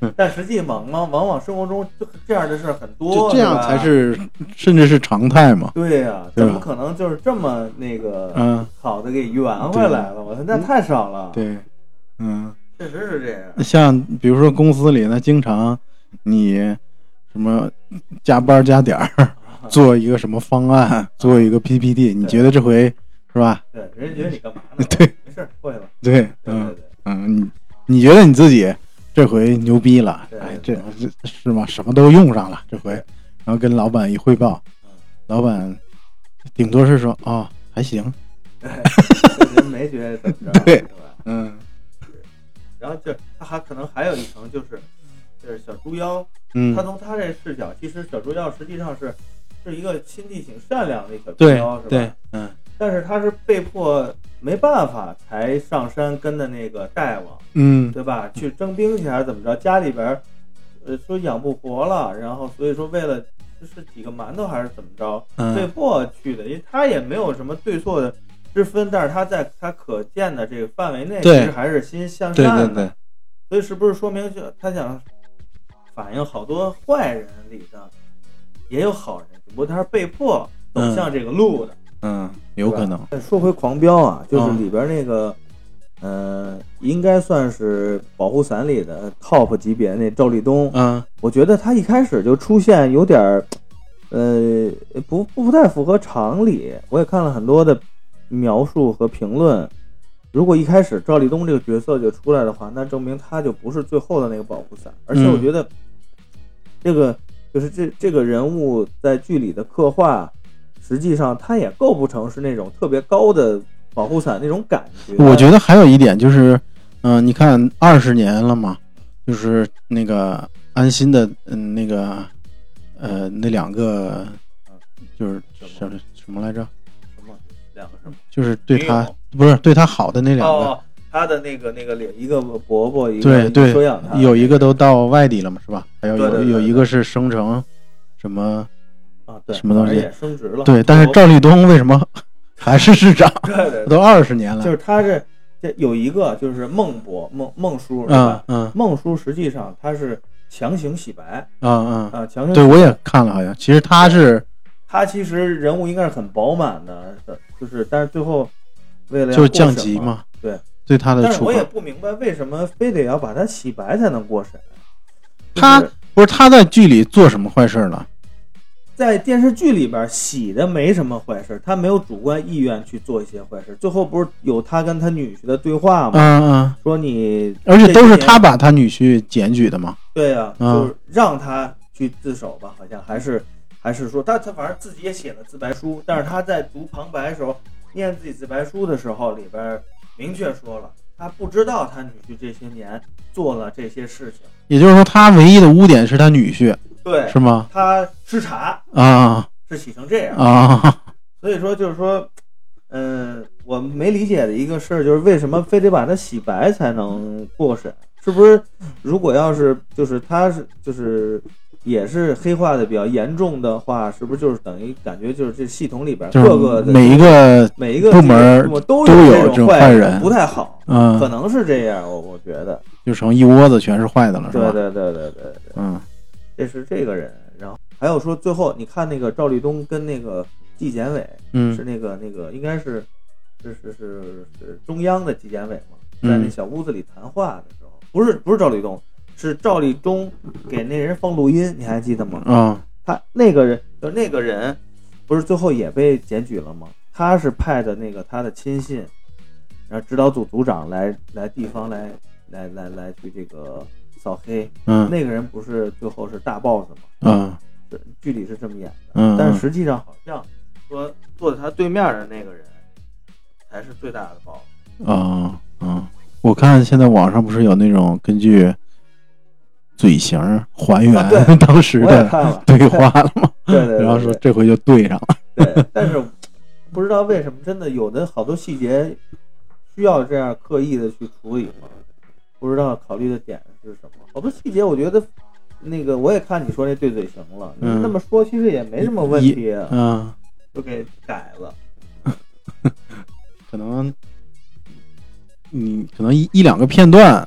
但实际往往往往生活中就这样的事儿很多， 就这样才是是甚至是常态嘛。 对呀、啊，怎么可能就是这么那个嗯好的给圆回来了？我说那太少了。 对，嗯， 确实是这样。 像比如说公司里呢，经常你什么加班加点儿，做一个什么方案，做一个 P P T， 你觉得这回是吧？ 对，人家觉得你干嘛呢？ 对， 没事，会了。 对， 嗯嗯，你你觉得你自己这回牛逼了？哎，这这是吗？什么都用上了这回，然后跟老板一汇报，老板顶多是说哦还行， 人没觉得怎么着， 对， 是吧？ 嗯。 然后就他还可能还有一层就是就是小猪妖， 嗯， 他从他这视角，其实小猪妖实际上是是一个心地挺善良的一小猪妖，是吧？ 对，嗯。 但是他是被迫没办法才上山跟的那个大王， 嗯， 对吧？去征兵去还是怎么着？家里边呃说养不活了，然后所以说为了就是几个馒头还是怎么着， 嗯、 被迫去的，因为他也没有什么对错的之分，但是他在他可见的这个范围内，其实还是心向善的。 对对对。 所以是不是说明就他想反映好多坏人里的也有好人，只不过他是被迫走向这个路的。 嗯，嗯有可能。 说回狂飙啊，就是里边那个，嗯、呃，应该算是保护伞里的 top 级别那赵立东。 嗯， 我觉得他一开始就出现有点儿，呃，不不太符合常理。我也看了很多的描述和评论。如果一开始赵立东这个角色就出来的话，那证明他就不是最后的那个保护伞。而且我觉得，这个就是这这个人物在剧里的刻画，实际上他也构不成是那种特别高的保护伞那种感觉。 我觉得还有一点就是，嗯、呃，你看二十年了嘛，就是那个安心的，嗯，那个，呃，那两个，就是什么什么来着？ 什么两个什么？ 就是对他不是对他好的那两个。 哦，他的那个那个一个伯伯，一个对对， 收养他， 有一个都到外地了嘛，是吧？还有对对对对有有一个是生成什么啊，对， 什么东西也升职了。 对，但是赵立东为什么还是市长？ 对对对， 都二十年了。 就是他这这有一个就是孟伯孟孟叔，是吧？ 嗯嗯， 孟叔实际上他是强行洗白。 嗯嗯啊，强行洗白。 对，我也看了，好像其实他是他其实人物应该是很饱满的，就是但是最后为了就是降级嘛， 对。 对他的处罚， 但是我也不明白为什么非得要把他洗白才能过审。就是、 他不是他在剧里做什么坏事了？ 在电视剧里边洗的没什么坏事，他没有主观意愿去做一些坏事。最后不是有他跟他女婿的对话吗？ 嗯嗯， 说你， 而且都是他把他女婿检举的嘛。 对呀、啊， 嗯、 就是让他去自首吧，好像还是还是说他他反正自己也写了自白书，但是他在读旁白的时候念自己自白书的时候里边。明确说了，他不知道他女婿这些年做了这些事情， 也就是说，他唯一的污点是他女婿， 对， 是吗？ 他失察啊， 是洗成这样啊， 所以说就是说，嗯、呃，我没理解的一个事儿就是为什么非得把他洗白才能过审？是不是？如果要是就是他是就是也是黑化的比较严重的话，是不是就是等于感觉就是这系统里边各个的每一个每一个部门都有这种坏人，不太好， 嗯， 可能是这样，我我觉得就成一窝子全是坏的了，是吧？ 对对对对对对， 嗯， 这是这个人，然后还有说最后你看那个赵立东跟那个纪检委， 嗯， 是那个那个应该是是是是是中央的纪检委嘛，在那小屋子里谈话的时候，不是不是赵立东。是赵立东给那人放录音，你还记得吗？ 啊、哦， 他那个人就那个人，不是最后也被检举了吗？他是派的那个他的亲信，然后指导组组长来来地方来来来来去这个扫黑。 嗯， 那个人不是最后是大 boss 吗？ 嗯， 剧里是这么演的。 嗯， 但是实际上好像说坐在他对面的那个人才是最大的 boss。 啊、哦、啊、哦！我看现在网上不是有那种根据嘴型还原、啊、当时的对话了吗？ 对 对, 对, 对, 对， 然后说这回就对上了。 对，但是不知道为什么，真的有的好多细节需要这样刻意的去处理吗？不知道考虑的点是什么？好多细节我觉得，那个我也看你说那对嘴型了， 嗯、 那么说其实也没什么问题啊， 嗯， 就给改了。 可能你可能一一两个片段。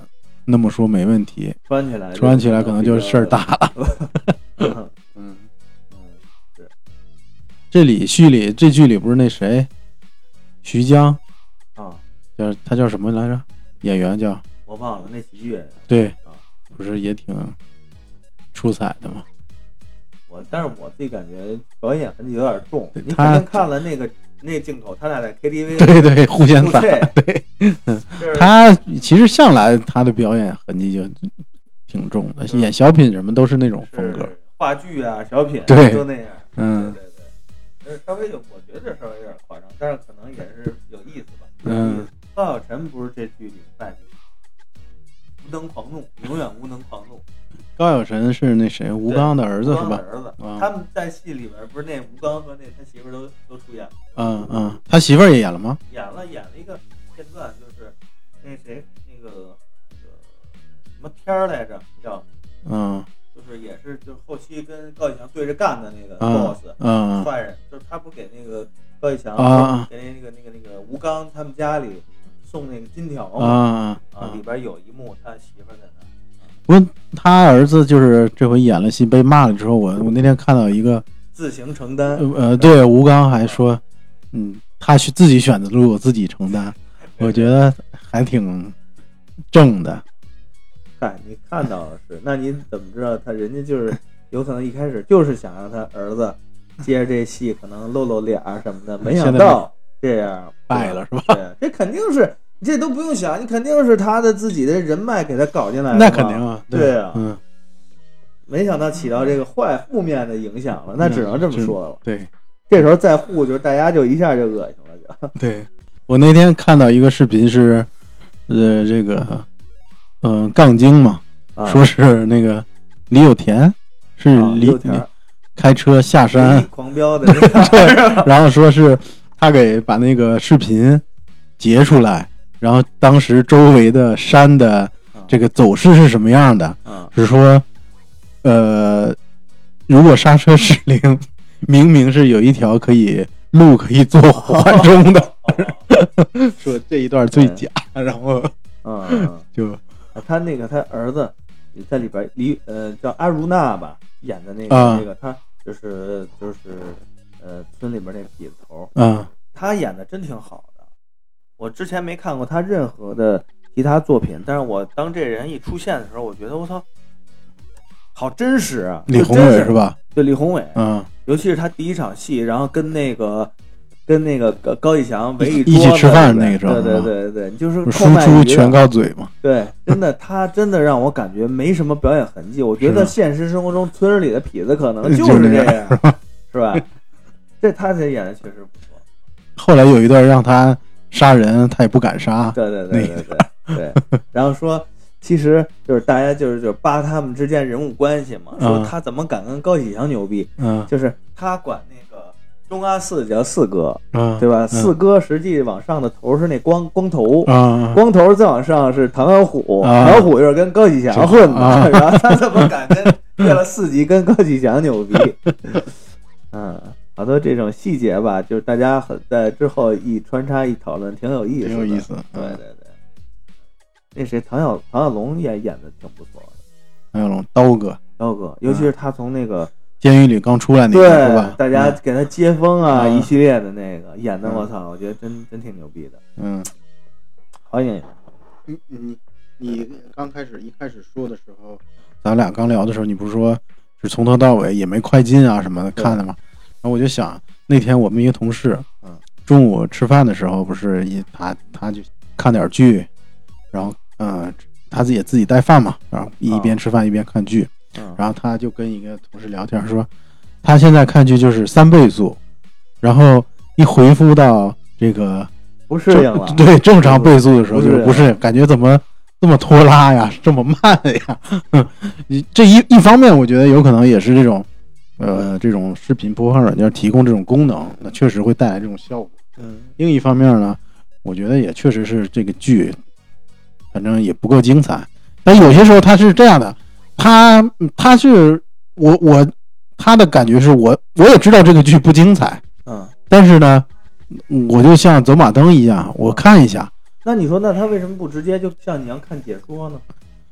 那么说没问题， 穿起来穿起来可能就事儿大了。 嗯嗯嗯，是。 这里剧里这剧里不是那谁，徐江啊， 叫他叫什么来着？演员叫我忘了，那喜剧演员。 对啊， 不是也挺出彩的吗？ 我但是我自己感觉表演痕迹有点重。你他肯定看了那个那个镜头，他俩在 K T V 对对互相打，对，他其实向来他的表演痕迹就挺重的，演小品什么都是那种风格， 话剧啊、小品对都那样。 嗯， 对对对，但是稍微有，我觉得稍微有点夸张，但是可能也是有意思吧。 嗯， 高晓晨不是这剧里的败笔，无能狂怒，永远无能狂怒。 高晓晨是那谁吴刚的儿子是吧？ 儿子，嗯、他们在戏里边不是那吴刚和那他媳妇都都出演了。 嗯嗯，他媳妇儿也演了吗？ 演了，演了一个片段，就是那谁那个那个什么片儿来着，叫嗯， 就是也是就是后期跟高启强对着干的那个 boss， 嗯， 坏人，就是他不给那个高启强啊， 给那个那个那个吴刚他们家里送那个金条啊啊，里边有一幕他媳妇在那。 不过他儿子就是这回演了戏被骂了之后，我我那天看到一个自行承担， 呃对，吴刚还说，嗯，他去自己选择路，自己承担，我觉得还挺正的。 嗨，你看到了是，那你怎么知道他人家就是有可能一开始就是想让他儿子接着这戏可能露露脸什么的，没想到这样败了是吧？ 对，这肯定是。这都不用想，你肯定是他的自己的人脉给他搞进来的。 那肯定啊， 对, 对啊， 嗯， 没想到起到这个坏负面的影响了，那只能这么说了。 嗯、对， 这时候再护，就是大家就一下就恶心了，就。 对，我那天看到一个视频是，呃，这个，嗯、呃，杠精嘛、啊，说是那个李有田是李、啊、开车下山狂飙的， 对，然后说是他给把那个视频截出来。然后当时周围的山的这个走势是什么样的？ 嗯、 是说，呃，如果刹车失灵，明明是有一条可以路可以做缓冲的，哦、说这一段最假，然后， 嗯， 就他那个他儿子在里边，李呃叫阿如娜吧演的那个、 啊、 那个他就是就是呃村里边那痞子头， 嗯， 他演的真挺好的。我之前没看过他任何的其他作品，但是我当这人一出现的时候，我觉得我操，好真实啊！ 李宏伟是吧？ 对，李宏伟， 嗯， 尤其是他第一场戏，然后跟那个跟那个高启强围一桌一起吃饭那个时候， 对对对对，就是输出全靠嘴嘛。 对，真的，他真的让我感觉没什么表演痕迹。我觉得现实生活中村里的痞子可能就是这样， 是吧？ 是吧？这他这演的确实不错。 后来有一段让他杀人他也不敢杀， 对对对对对 对, 对。然后说，其实就是大家就是就是扒他们之间人物关系嘛，说他怎么敢跟高启强牛逼？ 嗯， 就是他管那个钟阿四叫四哥， 嗯， 对吧？ 嗯、 四哥实际往上的头是那光光头， 嗯， 光头再往上是唐小虎， 嗯、 唐小虎又是跟高启强混的， 嗯、 然后他怎么敢跟越了四级跟高启强牛逼？嗯。好多这种细节吧，就是大家很在之后一穿插一讨论，挺有意思的， 挺有意思。 对对对，那谁唐小唐小龙也演的挺不错的。 唐小龙刀哥， 刀哥，尤其是他从那个监狱里刚出来那个，是吧？ 大家给他接风啊， 嗯、 一系列的那个演的，我操，我觉得真真挺牛逼的。 嗯， 好演员。 你你你刚开始一开始说的时候，咱俩刚聊的时候，你不是说是从头到尾也没快进啊什么的看的吗？然后我就想，那天我们一个同事，嗯，中午吃饭的时候，不是一他他就看点剧，然后嗯、呃，他自己也自己带饭嘛，然后一边吃饭一边看剧， 嗯， 然后他就跟一个同事聊天说，他现在看剧就是三倍速，然后一回复到这个不适应了， 对正常倍速的时候就是不是感觉怎么这么拖拉呀，这么慢呀？你这一一方面，我觉得有可能也是这种。呃，这种视频播放软件提供这种功能，那确实会带来这种效果。 嗯， 另一方面呢，我觉得也确实是这个剧，反正也不够精彩。但有些时候他是这样的，他他是我我他的感觉是我我也知道这个剧不精彩， 嗯， 但是呢，我就像走马灯一样，我看一下。 那你说，那他为什么不直接就像你要看解说呢？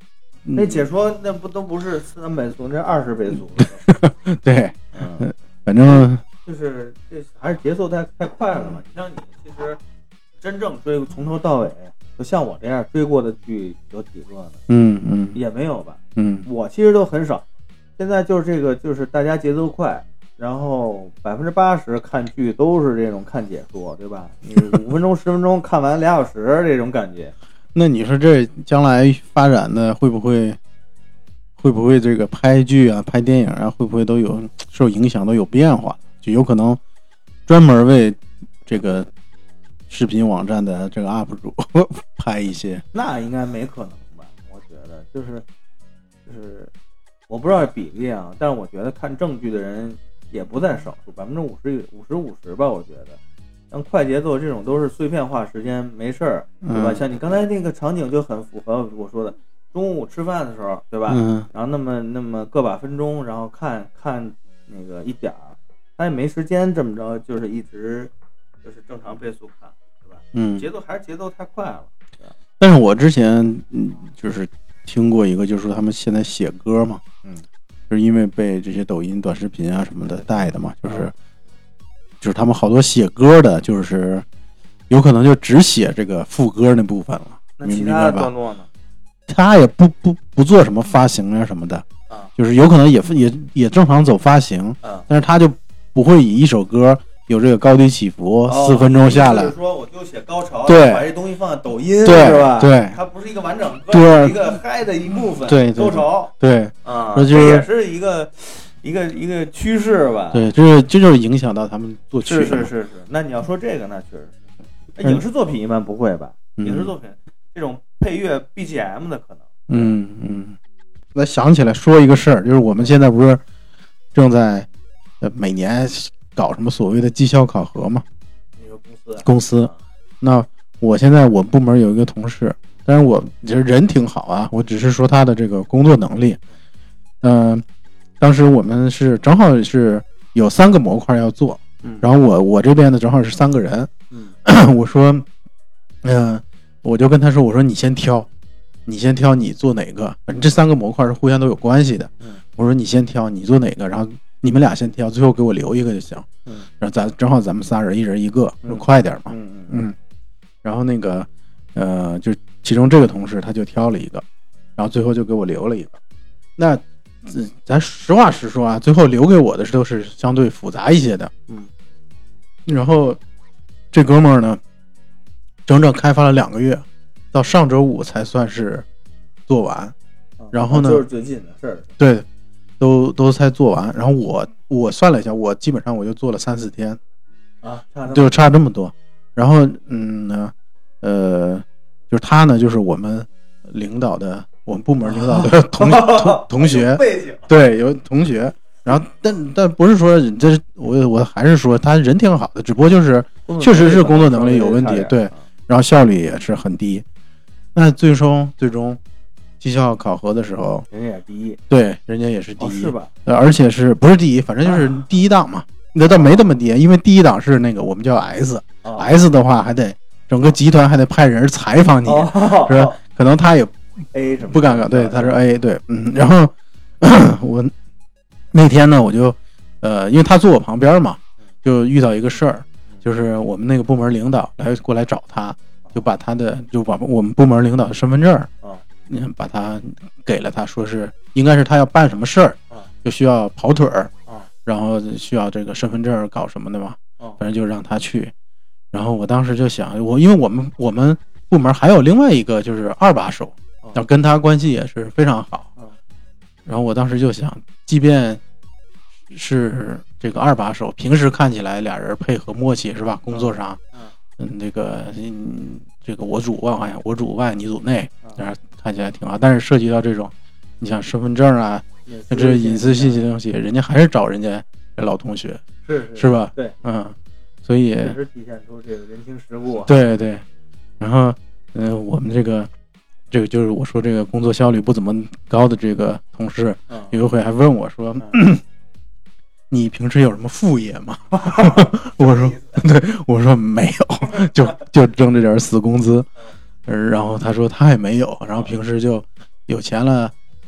那解说那不都不是三倍速，那二十倍速了。对， 嗯， 反正就是这还是节奏太太快了嘛。你像你其实真正追从头到尾，就像我这样追过的剧有几个呢？ 嗯嗯， 也没有吧。 嗯， 我其实都很少。现在就是这个，就是大家节奏快，然后百分之八十看剧都是这种看解说，对吧？你五分钟十分钟看完俩小时这种感觉。 那你说这将来发展的会不会会不会这个拍剧啊、拍电影啊，会不会都有受影响，都有变化？就有可能专门为这个视频网站的这个 U P 主拍一些？ 那应该没可能吧？我觉得就是就是。我不知道比例啊，但是我觉得看正剧的人也不在少数，百分之五十五十五十吧。我觉得像快节奏这种都是碎片化时间，没事儿，对吧？嗯、像你刚才那个场景就很符合我说的，中午吃饭的时候，对吧？嗯、然后那么那么个把分钟，然后看看那个一点儿，他也没时间这么着，就是一直就是正常倍速看，对吧？嗯，节奏还是节奏太快了。 但是我之前嗯就是听过一个，就是说他们现在写歌嘛。嗯，就是因为被这些抖音短视频啊什么的带的嘛，就是就是他们好多写歌的，就是有可能就只写这个副歌那部分了。 那其他的段落呢？ 他也不不不做什么发行啊什么的，啊，就是有可能也也也正常走发行，啊，但是他就不会以一首歌有这个高低起伏，哦、四分钟下来， 就是说我就写高潮， 对， 把这东西放在抖音， 对是吧？ 对， 它不是一个完整歌， 对， 一个嗨的一部分， 对， 高潮， 对啊， 这就是、也是一个一个一个趋势吧？ 对，这是这就是影响到他们作曲， 是是是是。那你要说这个，那确实是，影视作品一般不会吧？嗯、影视作品这种配乐 B G M 的可能， 嗯嗯。我想起来说一个事儿，就是我们现在不是正在呃每年搞什么所谓的绩效考核嘛？ 那个公司， 公司。那我现在我部门有一个同事，但是我其实人挺好啊，我只是说他的这个工作能力。嗯、呃，当时我们是正好是有三个模块要做，嗯、然后我我这边呢正好是三个人，嗯、我说，嗯、呃，我就跟他说，我说你先挑，你先挑你做哪个，反正这三个模块是互相都有关系的。嗯、我说你先挑你做哪个，然后你们俩先挑，最后给我留一个就行。嗯，然后咱正好咱们仨人一人一个，就快点嘛。 嗯嗯嗯。然后那个呃，就其中这个同事他就挑了一个，然后最后就给我留了一个。那、呃、咱实话实说啊，最后留给我的都是相对复杂一些的。 嗯。 然后这哥们儿呢，整整开发了两个月，到上周五才算是做完。然后呢， 就是最近的事儿。 对，都都才做完。然后我我算了一下，我基本上我就做了三四天。 啊，差就差这么多。然后嗯呢，呃，就是他呢，就是我们领导的，我们部门领导的同同同学，对，有同学。然后但但不是说这是我我还是说他人挺好的，只不过就是确实是工作能力有问题，对，然后效率也是很低。那最终最终绩效考核的时候， 人家也第一， 对，人家也是第一， 哦、是吧？ 呃，而且是不是第一，反正就是第一档嘛。那倒没这么低，因为第一档是那个我们叫 S，S、哦、的话还得整个集团还得派人采访你，哦、是吧？可能他也 A 什么不敢搞，对，他是 A， 对，嗯。然后我那天呢，我就呃，因为他坐我旁边嘛，就遇到一个事儿，就是我们那个部门领导来过来找他，就把他的就把我们部门领导的身份证，嗯，把他给了他，说是应该是他要办什么事儿，就需要跑腿儿。然后需要这个身份证搞什么的嘛，反正就让他去。然后我当时就想，我因为我们我们部门还有另外一个就是二把手，然后跟他关系也是非常好。然后我当时就想，即便是这个二把手，平时看起来俩人配合默契是吧？工作上，嗯，那个嗯，这个我主外我主外你主内，然后看起来挺好。但是涉及到这种，你像身份证啊。这是隐私信息的东西，人家还是找人家老同学， 是是吧？ 对， 嗯，所以也是体现出这个人情世故、啊。 对对，然后，嗯、呃，我们这个这个就是我说这个工作效率不怎么高的这个同事，嗯、有一回还问我说：“嗯、你平时有什么副业吗？”我说：“对，我说没有，就就挣这点死工资。”然后他说他也没有，然后平时就有钱了。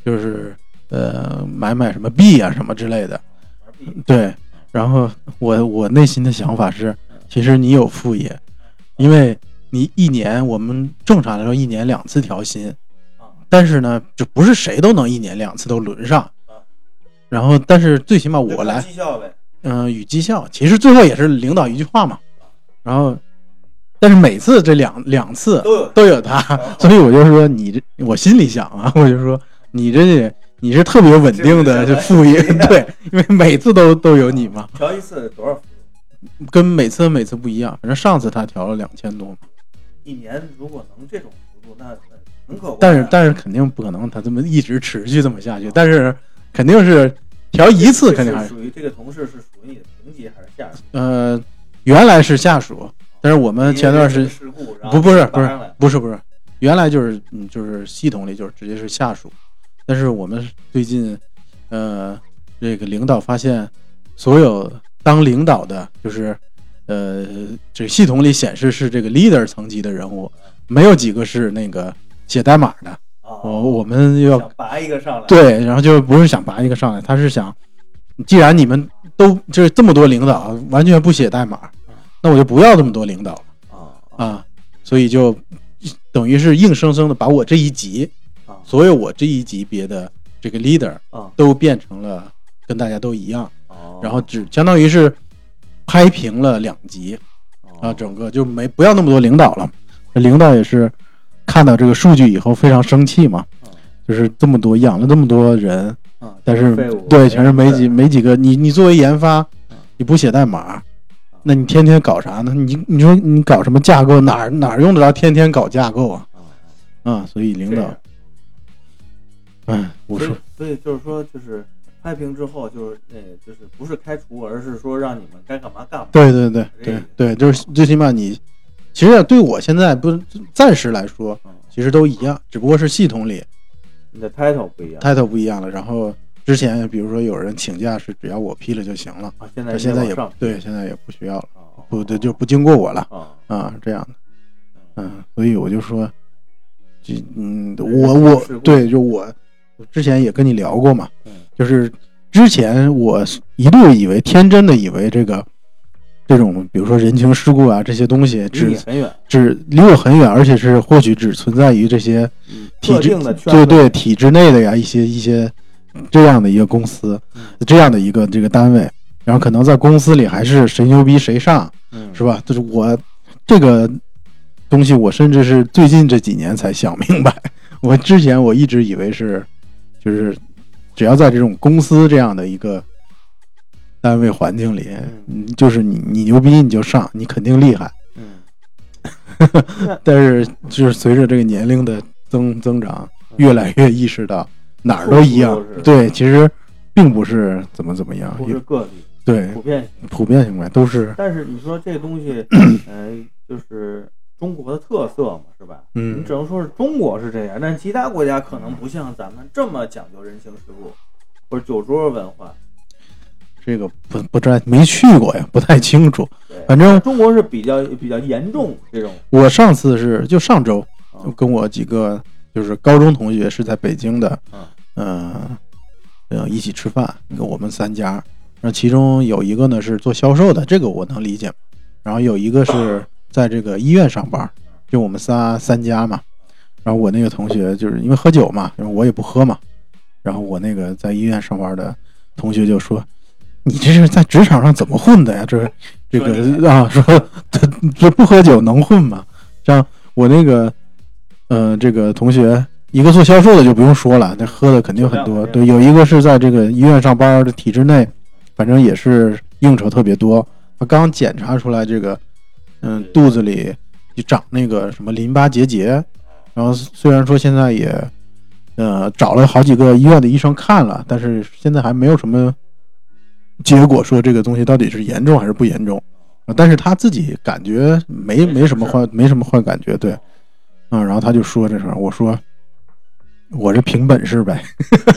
就是呃买买什么币啊什么之类的。对，然后我我内心的想法是，其实你有副业，因为你一年我们正常来说一年两次调薪，但是呢，就不是谁都能一年两次都轮上。然后，但是最起码我来，嗯、呃，与绩效，其实最后也是领导一句话嘛。然后，但是每次这两两次都有都有他，所以我就说你这，我心里想啊，我就说你这你是特别稳定的这副业，对，因为每次都都有你嘛。 调一次多少？ 跟每次每次不一样，反正上次他调了两千多嘛。 一年如果能这种幅度，那很可观。 但是但是肯定不可能，他这么一直持续这么下去。但是肯定是调一次，肯定还是属于这个同事是属于你的平级还是下属？ 呃，原来是下属，但是我们前段时间不不是不是不是不是，原来就是嗯就是系统里就是直接是下属，但是我们最近呃这个领导发现所有当领导的就是呃这个系统里显示是这个 leader 层级的人物，没有几个是那个写代码的。我我们要拔一个上来， 对，然后就不是想拔一个上来，他是想，既然你们都就是这么多领导完全不写代码，那我就不要这么多领导了啊，所以就等于是硬生生的把我这一级，所有我这一级别的这个 leader 都变成了跟大家都一样，然后只相当于是拍平了两级啊，整个就没不要那么多领导了，领导也是。看到这个数据以后非常生气嘛，就是这么多养了这么多人，但是对全是没几没几个。你你作为研发，你不写代码，那你天天搞啥呢？你你说你搞什么架构？哪哪用得着天天搞架构啊？啊，所以领导，嗯，我说， 所以就是说，就是拍平之后，就是那、呃，就是不是开除，而是说让你们该干嘛干嘛。 对对对对对，就是最起码你。其实对我现在不暂时来说，其实都一样，只不过是系统里你的 title 不一样 ，title 不一样了。然后之前比如说有人请假是只要我批了就行了， 啊、现在现在也对，现在也不需要了，哦、不对就不经过我了、 哦、 啊，这样的，嗯，所以我就说，嗯，我我对就我之前也跟你聊过嘛， 嗯、 就是之前我一度以为天真的以为这个。这种比如说人情世故啊这些东西只很远只离我很远，而且是或许只存在于这些体制、 嗯、 对对体制内的呀一些一些这样的一个公司、嗯、这样的一个这个单位，然后可能在公司里还是谁牛逼谁上、嗯、是吧？就是我这个东西我甚至是最近这几年才想明白，我之前我一直以为是就是只要在这种公司这样的一个单位环境里，嗯，就是你你牛逼你就上，你肯定厉害，嗯，但是就是随着这个年龄的增增长，越来越意识到哪儿都一样，对，其实并不是怎么怎么样， 不是个例， 对， 普遍普遍行为都是。 但是你说这个东西，呃，就是中国的特色嘛，是吧？嗯，你只能说是中国是这样，但其他国家可能不像咱们这么讲究人情世故或者酒桌文化。 这个不不知道没去过呀，不太清楚。反正中国是比较比较严重这种。 我上次是就上周就跟我几个就是高中同学是在北京的，嗯、呃，呃一起吃饭，我们三家，然后其中有一个呢是做销售的，这个我能理解。然后有一个是在这个医院上班，就我们仨三家嘛。然后我那个同学就是因为喝酒嘛，因为我也不喝嘛。然后我那个在医院上班的同学就说。你这是在职场上怎么混的呀？这这个啊，说这不喝酒能混吗？像我那个，呃，这个同学，一个做销售的就不用说了，那喝的肯定很多。对，有一个是在这个医院上班的体制内，反正也是应酬特别多。他刚检查出来这个，嗯，肚子里就长那个什么淋巴结节，然后虽然说现在也，呃，找了好几个医院的医生看了，但是现在还没有什么。结果说这个东西到底是严重还是不严重，但是他自己感觉没没什么坏没什么坏感觉，对，嗯，然后他就说这事儿，我说我是凭本事呗。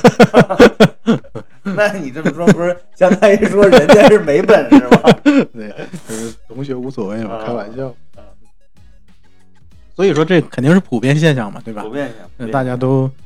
那你这么说不是相当于说人家是没本事吗？ 对，就是同学无所谓嘛，开玩笑。所以说这肯定是普遍现象嘛，对吧？ 普遍现象， 大家都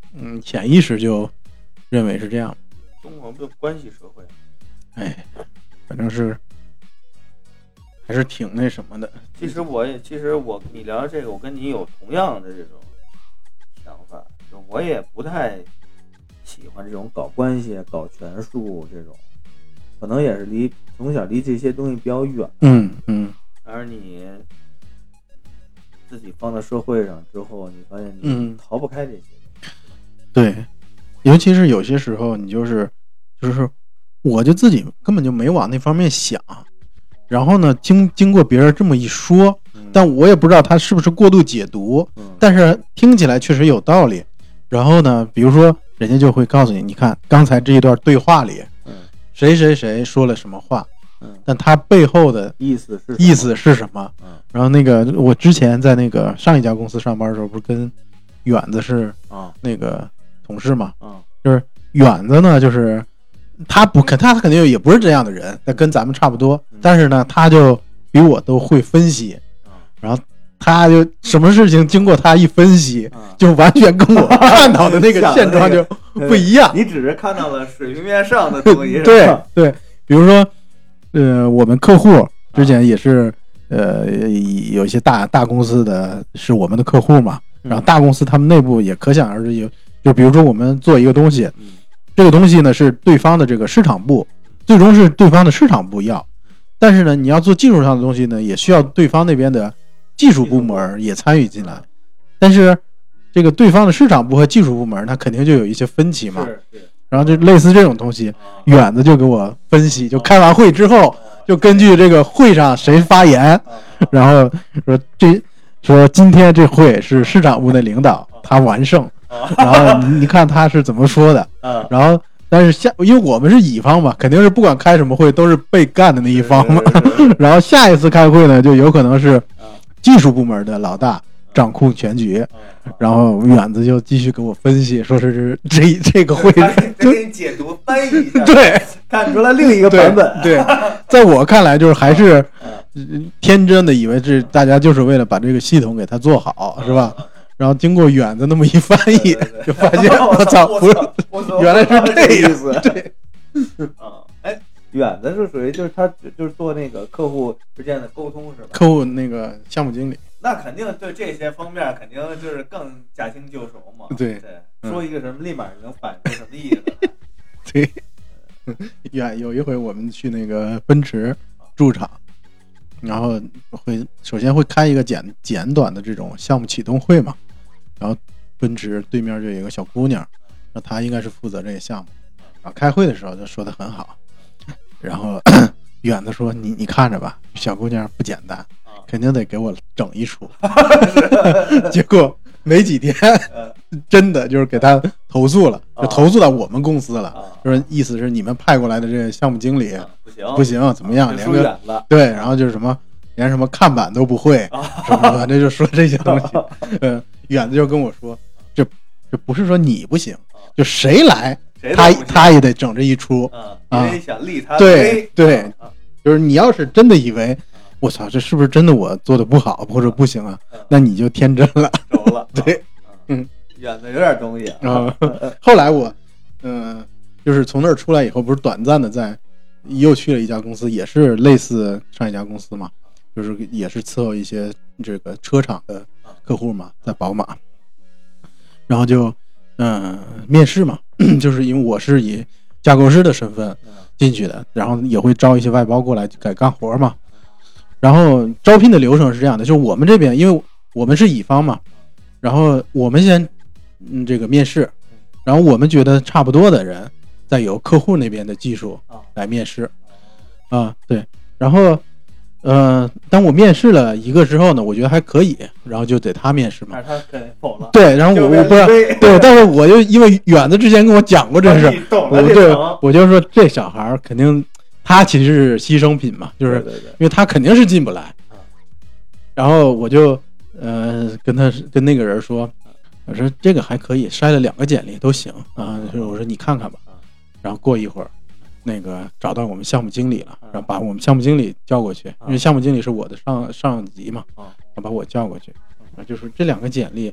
嗯，潜意识就认为是这样。 中国不关系社会， 哎，反正是还是挺那什么的。 其实我也，其实我你聊这个，我跟你有同样的这种想法，就我也不太喜欢这种搞关系、搞权术这种，可能也是离从小离这些东西比较远。 嗯嗯。 而你自己放到社会上之后，你发现你嗯逃不开这些。 对，尤其是有些时候，你就是就是，我就自己根本就没往那方面想，然后呢，经经过别人这么一说，但我也不知道他是不是过度解读，但是听起来确实有道理。然后呢，比如说人家就会告诉你，你看刚才这一段对话里，谁谁谁说了什么话，但他背后的意思是意思是什么？然后那个我之前在那个上一家公司上班的时候，不是跟远子是那个同事嘛，就是远子呢，就是他不肯，他肯定也不是这样的人，他跟咱们差不多，但是呢，他就比我都会分析，然后他就什么事情经过他一分析，就完全跟我看到的那个现状就不一样。 你只是看到了水平面上的东西， 对对，比如说，呃，我们客户之前也是，呃，有一些大大公司的是我们的客户嘛，然后大公司他们内部也可想而知有。就比如说我们做一个东西，这个东西呢是对方的这个市场部，最终是对方的市场部要，但是呢你要做技术上的东西呢，也需要对方那边的技术部门也参与进来，但是这个对方的市场部和技术部门它肯定就有一些分歧嘛，然后就类似这种东西，远子就给我分析，就开完会之后就根据这个会上谁发言，然后说这说今天这会是市场部的领导他完胜，然后你看他是怎么说的，然后但是下因为我们是乙方嘛，肯定是不管开什么会都是被干的那一方嘛，然后下一次开会呢就有可能是技术部门的老大掌控全局，然后远子就继续给我分析，说是这这个会就给你解读翻译一下， 对， 看出来另一个版本。 对，对在我看来就是还是天真的以为这大家就是为了把这个系统给它做好，是吧？然后经过远子那么一翻译，就发现我操，不是，原来是这意思。对， 啊，哎，远子是属于就是他就是做那个客户之间的沟通是吧？ 客户那个项目经理。 那肯定对这些方面肯定就是更驾轻就熟嘛。 对对，说一个什么立马能反映出什么意思。 对，远有一回我们去那个奔驰驻场，然后会首先会开一个简简短的这种项目启动会嘛，然后奔驰对面就有一个小姑娘，然后她应该是负责这个项目，然后开会的时候就说得很好，然后远子说你你看着吧，小姑娘不简单。肯定得给我整一出，结果没几天，真的就是给他投诉了，就投诉到我们公司了，就是意思是你们派过来的这个项目经理不行不行，怎么样，连个对，然后就是什么连什么看板都不会，什么反正就说这些东西。嗯，远子就跟我说，这这不是说你不行，就谁来他他也得整这一出啊，因为想立他对对，就是你要是真的以为。我操，这是不是真的我做的不好或者不行啊？那你就天真了， 熟了。 对，嗯， 远的有点东西啊。后来我，嗯、呃，就是从那儿出来以后，不是短暂的在又去了一家公司，也是类似上一家公司嘛，就是也是伺候一些这个车厂的客户嘛，在宝马，然后就嗯、呃、面试嘛，就是因为我是以架构师的身份进去的，然后也会招一些外包过来改干活嘛。然后招聘的流程是这样的，就是我们这边因为我们是乙方嘛，然后我们先嗯这个面试，然后我们觉得差不多的人再由客户那边的技术来面试啊，对，然后呃当我面试了一个之后呢，我觉得还可以，然后就得他面试嘛， 他肯定否了， 对，然后我我不是对，但是我就因为远子之前跟我讲过这事，我对我就说这小孩肯定。他其实是牺牲品嘛，就是因为他肯定是进不来，然后我就呃跟他跟那个人说，我说这个还可以，筛了两个简历都行啊，我说你看看吧，然后过一会儿，那个找到我们项目经理了，然后把我们项目经理叫过去，因为项目经理是我的上上级嘛，然后把我叫过去，然后就说这两个简历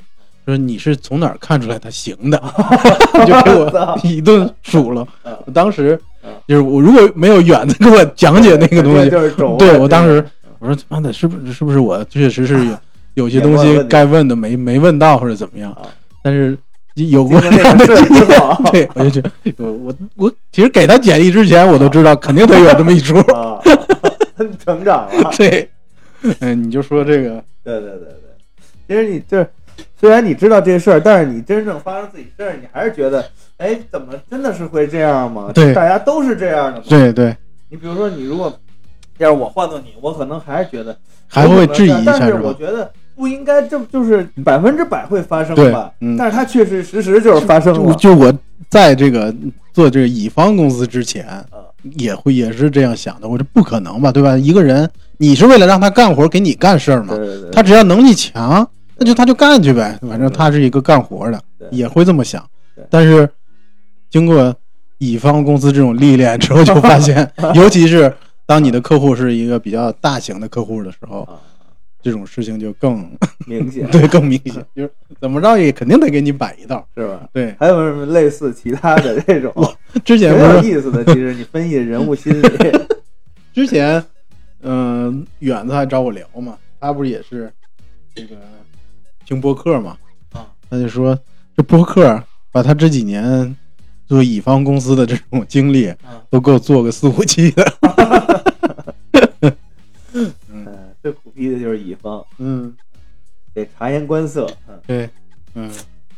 说你是从哪儿看出来他行的？就给我一顿数了。我当时就是我如果没有远子给我讲解那个东西， 就是对我当时我说妈的，是不是是不是我确实是有有些东西该问的没没问到或者怎么样？但是有过这样的经验，对，我就觉得我我我其实给他简历之前，我都知道肯定得有这么一出。 成长了， 对，嗯，你就说这个， 对对对对，其实你这虽然你知道这事儿，但是你真正发生自己事儿，你还是觉得，哎，怎么真的是会这样吗？ 对， 大家都是这样的吗？ 对对。 你比如说，你如果要是我换做你，我可能还是觉得还会质疑一下， 但是我觉得不应该，这就是百分之百会发生吧？ 嗯， 但是它确实实实就是发生了。 就, 就我在这个做这个乙方公司之前，也会也是这样想的。我说不可能吧，对吧？一个人你是为了让他干活，给你干事儿嘛？ 对对对， 他只要能力强，那就他就干去呗。反正他是一个干活的，也会这么想。但是经过乙方公司这种历练之后，就发现，尤其是当你的客户是一个比较大型的客户的时候，这种事情就更明显， 对，更明显，就是怎么着也肯定得给你摆一道， 是吧？ 对。 还有什么类似其他的这种？ 之前很有意思的，其实你分析人物心理。 之前，嗯、呃，远子还找我聊嘛，他不是也是这个听播客嘛， 啊，他就说这播客把他这几年做乙方公司的这种经历，都够做个四五期的。 嗯，最苦逼的就是乙方， 嗯， 得察言观色，嗯， 对，嗯，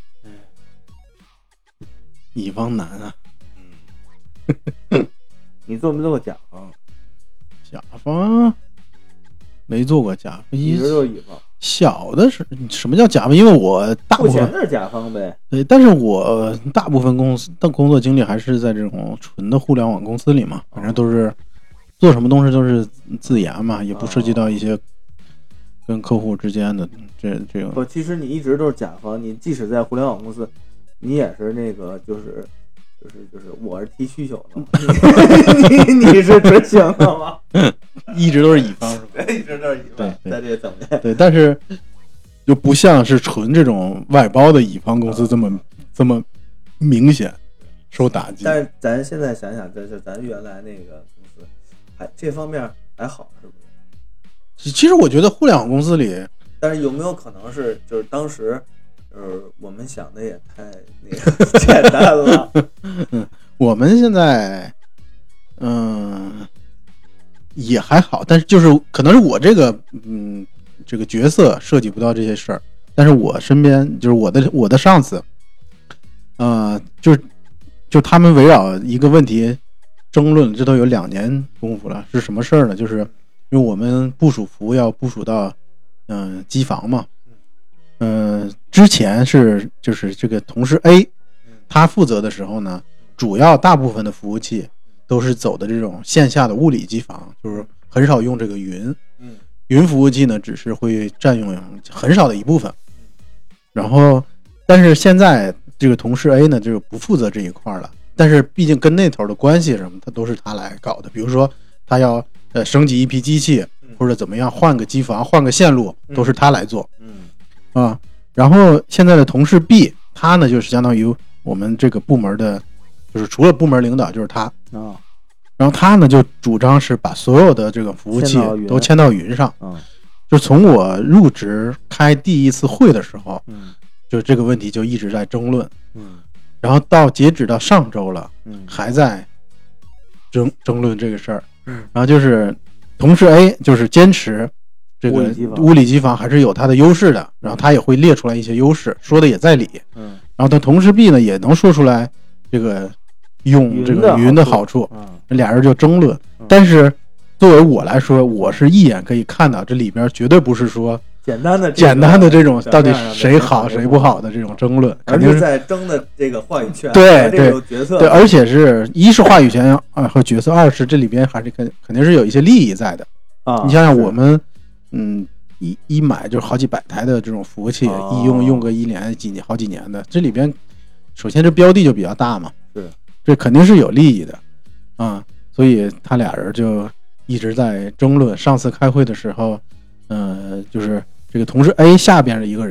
乙方难啊， 嗯，你做没做过甲方？ 甲方没做过甲方， 一直都是乙方。 小的是什么叫甲方？因为我大部分的是甲方呗。 对，但是我大部分公司的工作经历还是在这种纯的互联网公司里嘛，反正都是做什么东西都是自研嘛，也不涉及到一些跟客户之间的这这个。 不，其实你一直都是甲方，你即使在互联网公司，你也是那个就是就是就是我是提需求的，你你是执行的吗？ 一直都是乙方是吧？ 一直都是乙方，在这层面。 对，但是就不像是纯这种外包的乙方公司这么、嗯、这么明显受打击。 但是咱现在想想，就是咱原来那个公司，还这方面还好，是不是？其实我觉得互联网公司里， 但是有没有可能是就是当时，呃，我们想的也太那个简单了。 嗯，我们现在，嗯。也还好，但是就是可能是我这个嗯这个角色涉及不到这些事儿，但是我身边就是我的我的上司，呃，就是就他们围绕一个问题争论，这都有两年功夫了。是什么事儿呢？就是因为我们部署服要部署到嗯、呃、机房嘛，嗯、呃，之前是就是这个同事 A， 他负责的时候呢，主要大部分的服务器都是走的这种线下的物理机房，就是很少用这个云。 嗯， 云服务器呢，只是会占用很少的一部分。然后，但是现在这个同事 A 呢，就是不负责这一块了。但是毕竟跟那头的关系什么，他都是他来搞的。比如说，他要呃升级一批机器，或者怎么样换个机房、换个线路，都是他来做。 嗯啊，然后现在的同事 B， 他呢就是相当于我们这个部门的。就是除了部门领导就是他啊、 哦， 然后他呢就主张是把所有的这个服务器都迁到云上。 嗯， 就从我入职开第一次会的时候， 嗯， 就这个问题就一直在争论。 嗯， 然后到截止到上周了， 嗯， 还在争争论这个事儿。 嗯， 然后就是同事 A 就是坚持这个物理机房还是有它的优势的，然后他也会列出来一些优势，说的也在理。 嗯， 然后他同事 B 呢也能说出来。这个用这个云的好处， 嗯、 俩人就争论。嗯、但是作为我来说，我是一眼可以看到这里边绝对不是说简单的简单的这种到底谁好谁不好的这种争论，肯定是在争的这个话语权， 对对角色， 对，而且是一是话语权啊和角色，二是这里边还是肯肯定是有一些利益在的啊。 你想想我们，嗯，一一买就是好几百台的这种服务器， 哦、 一用用个一年几年好几年的，这里边。首先，这标的就比较大嘛， 是， 这肯定是有利益的，啊、嗯，所以他俩人就一直在争论。上次开会的时候，呃，就是这个同事 A 下边的一个人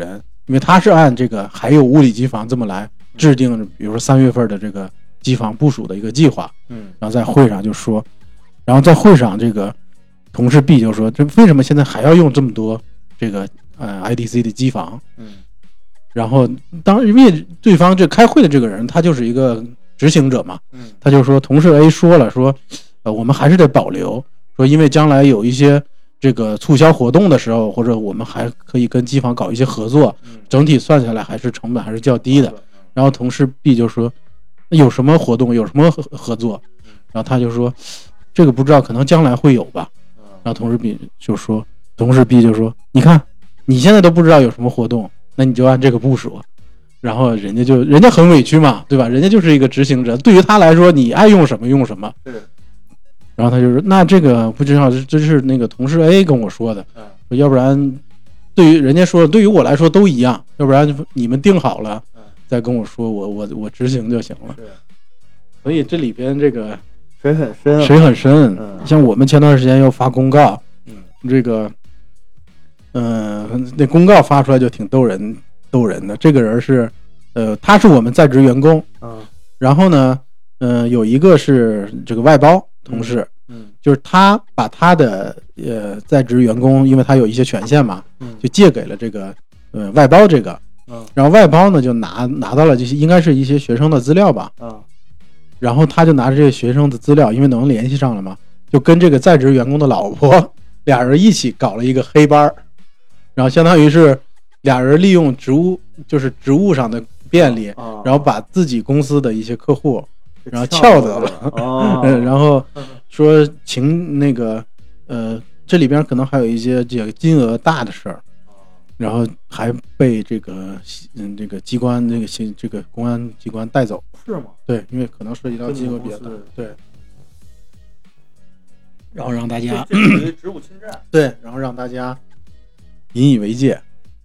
因为他是按这个还有物理机房这么来制定，比如说三月份的这个机房部署的一个计划。 嗯， 然后在会上就说，然后在会上这个同事 B 就说，这为什么现在还要用这么多这个呃 I D C 的机房？ 嗯， 然后当因为对方这开会的这个人他就是一个执行者嘛， 嗯， 他就说同事 A 说了说，呃，我们还是得保留，说因为将来有一些这个促销活动的时候，或者我们还可以跟机房搞一些合作，整体算下来还是成本还是较低的。然后同事 B 就说，有什么活动，有什么合作？然后他就说，这个不知道，可能将来会有吧。然后同事 B 就说，同事 B 就说，你看你现在都不知道有什么活动，那你就按这个部署。然后人家就人家很委屈嘛，对吧？人家就是一个执行者，对于他来说，你爱用什么用什么。然后他就说，那这个不知道，这是那个同事 A 跟我说的，要不然对于人家说，对于我来说都一样，要不然你们定好了再跟我说，我我我执行就行了。所以这里边这个水很深， 水很深。 嗯， 像我们前段时间又发公告， 嗯， 这个，嗯、呃，那公告发出来就挺逗人逗人的。这个人是，呃，他是我们在职员工， 嗯， 然后呢，嗯、呃，有一个是这个外包同事， 嗯， 就是他把他的呃在职员工，因为他有一些权限嘛， 嗯， 就借给了这个呃外包这个， 嗯， 然后外包呢就拿拿到了这些应该是一些学生的资料吧， 嗯。 然后他就拿着这个学生的资料，因为能联系上了嘛，就跟这个在职员工的老婆俩人一起搞了一个黑班，然后相当于是俩人利用职务，就是职务上的便利， 哦、 然后把自己公司的一些客户，然后撬得了， 哦、 然后说请那个呃，这里边可能还有一些这个金额大的事儿。然后还被这个嗯这个机关这个新这个公安机关带走， 是吗？ 对，因为可能涉及到金额比较大，对。然后让大家这属于职务侵占， 对，然后让大家引以为戒。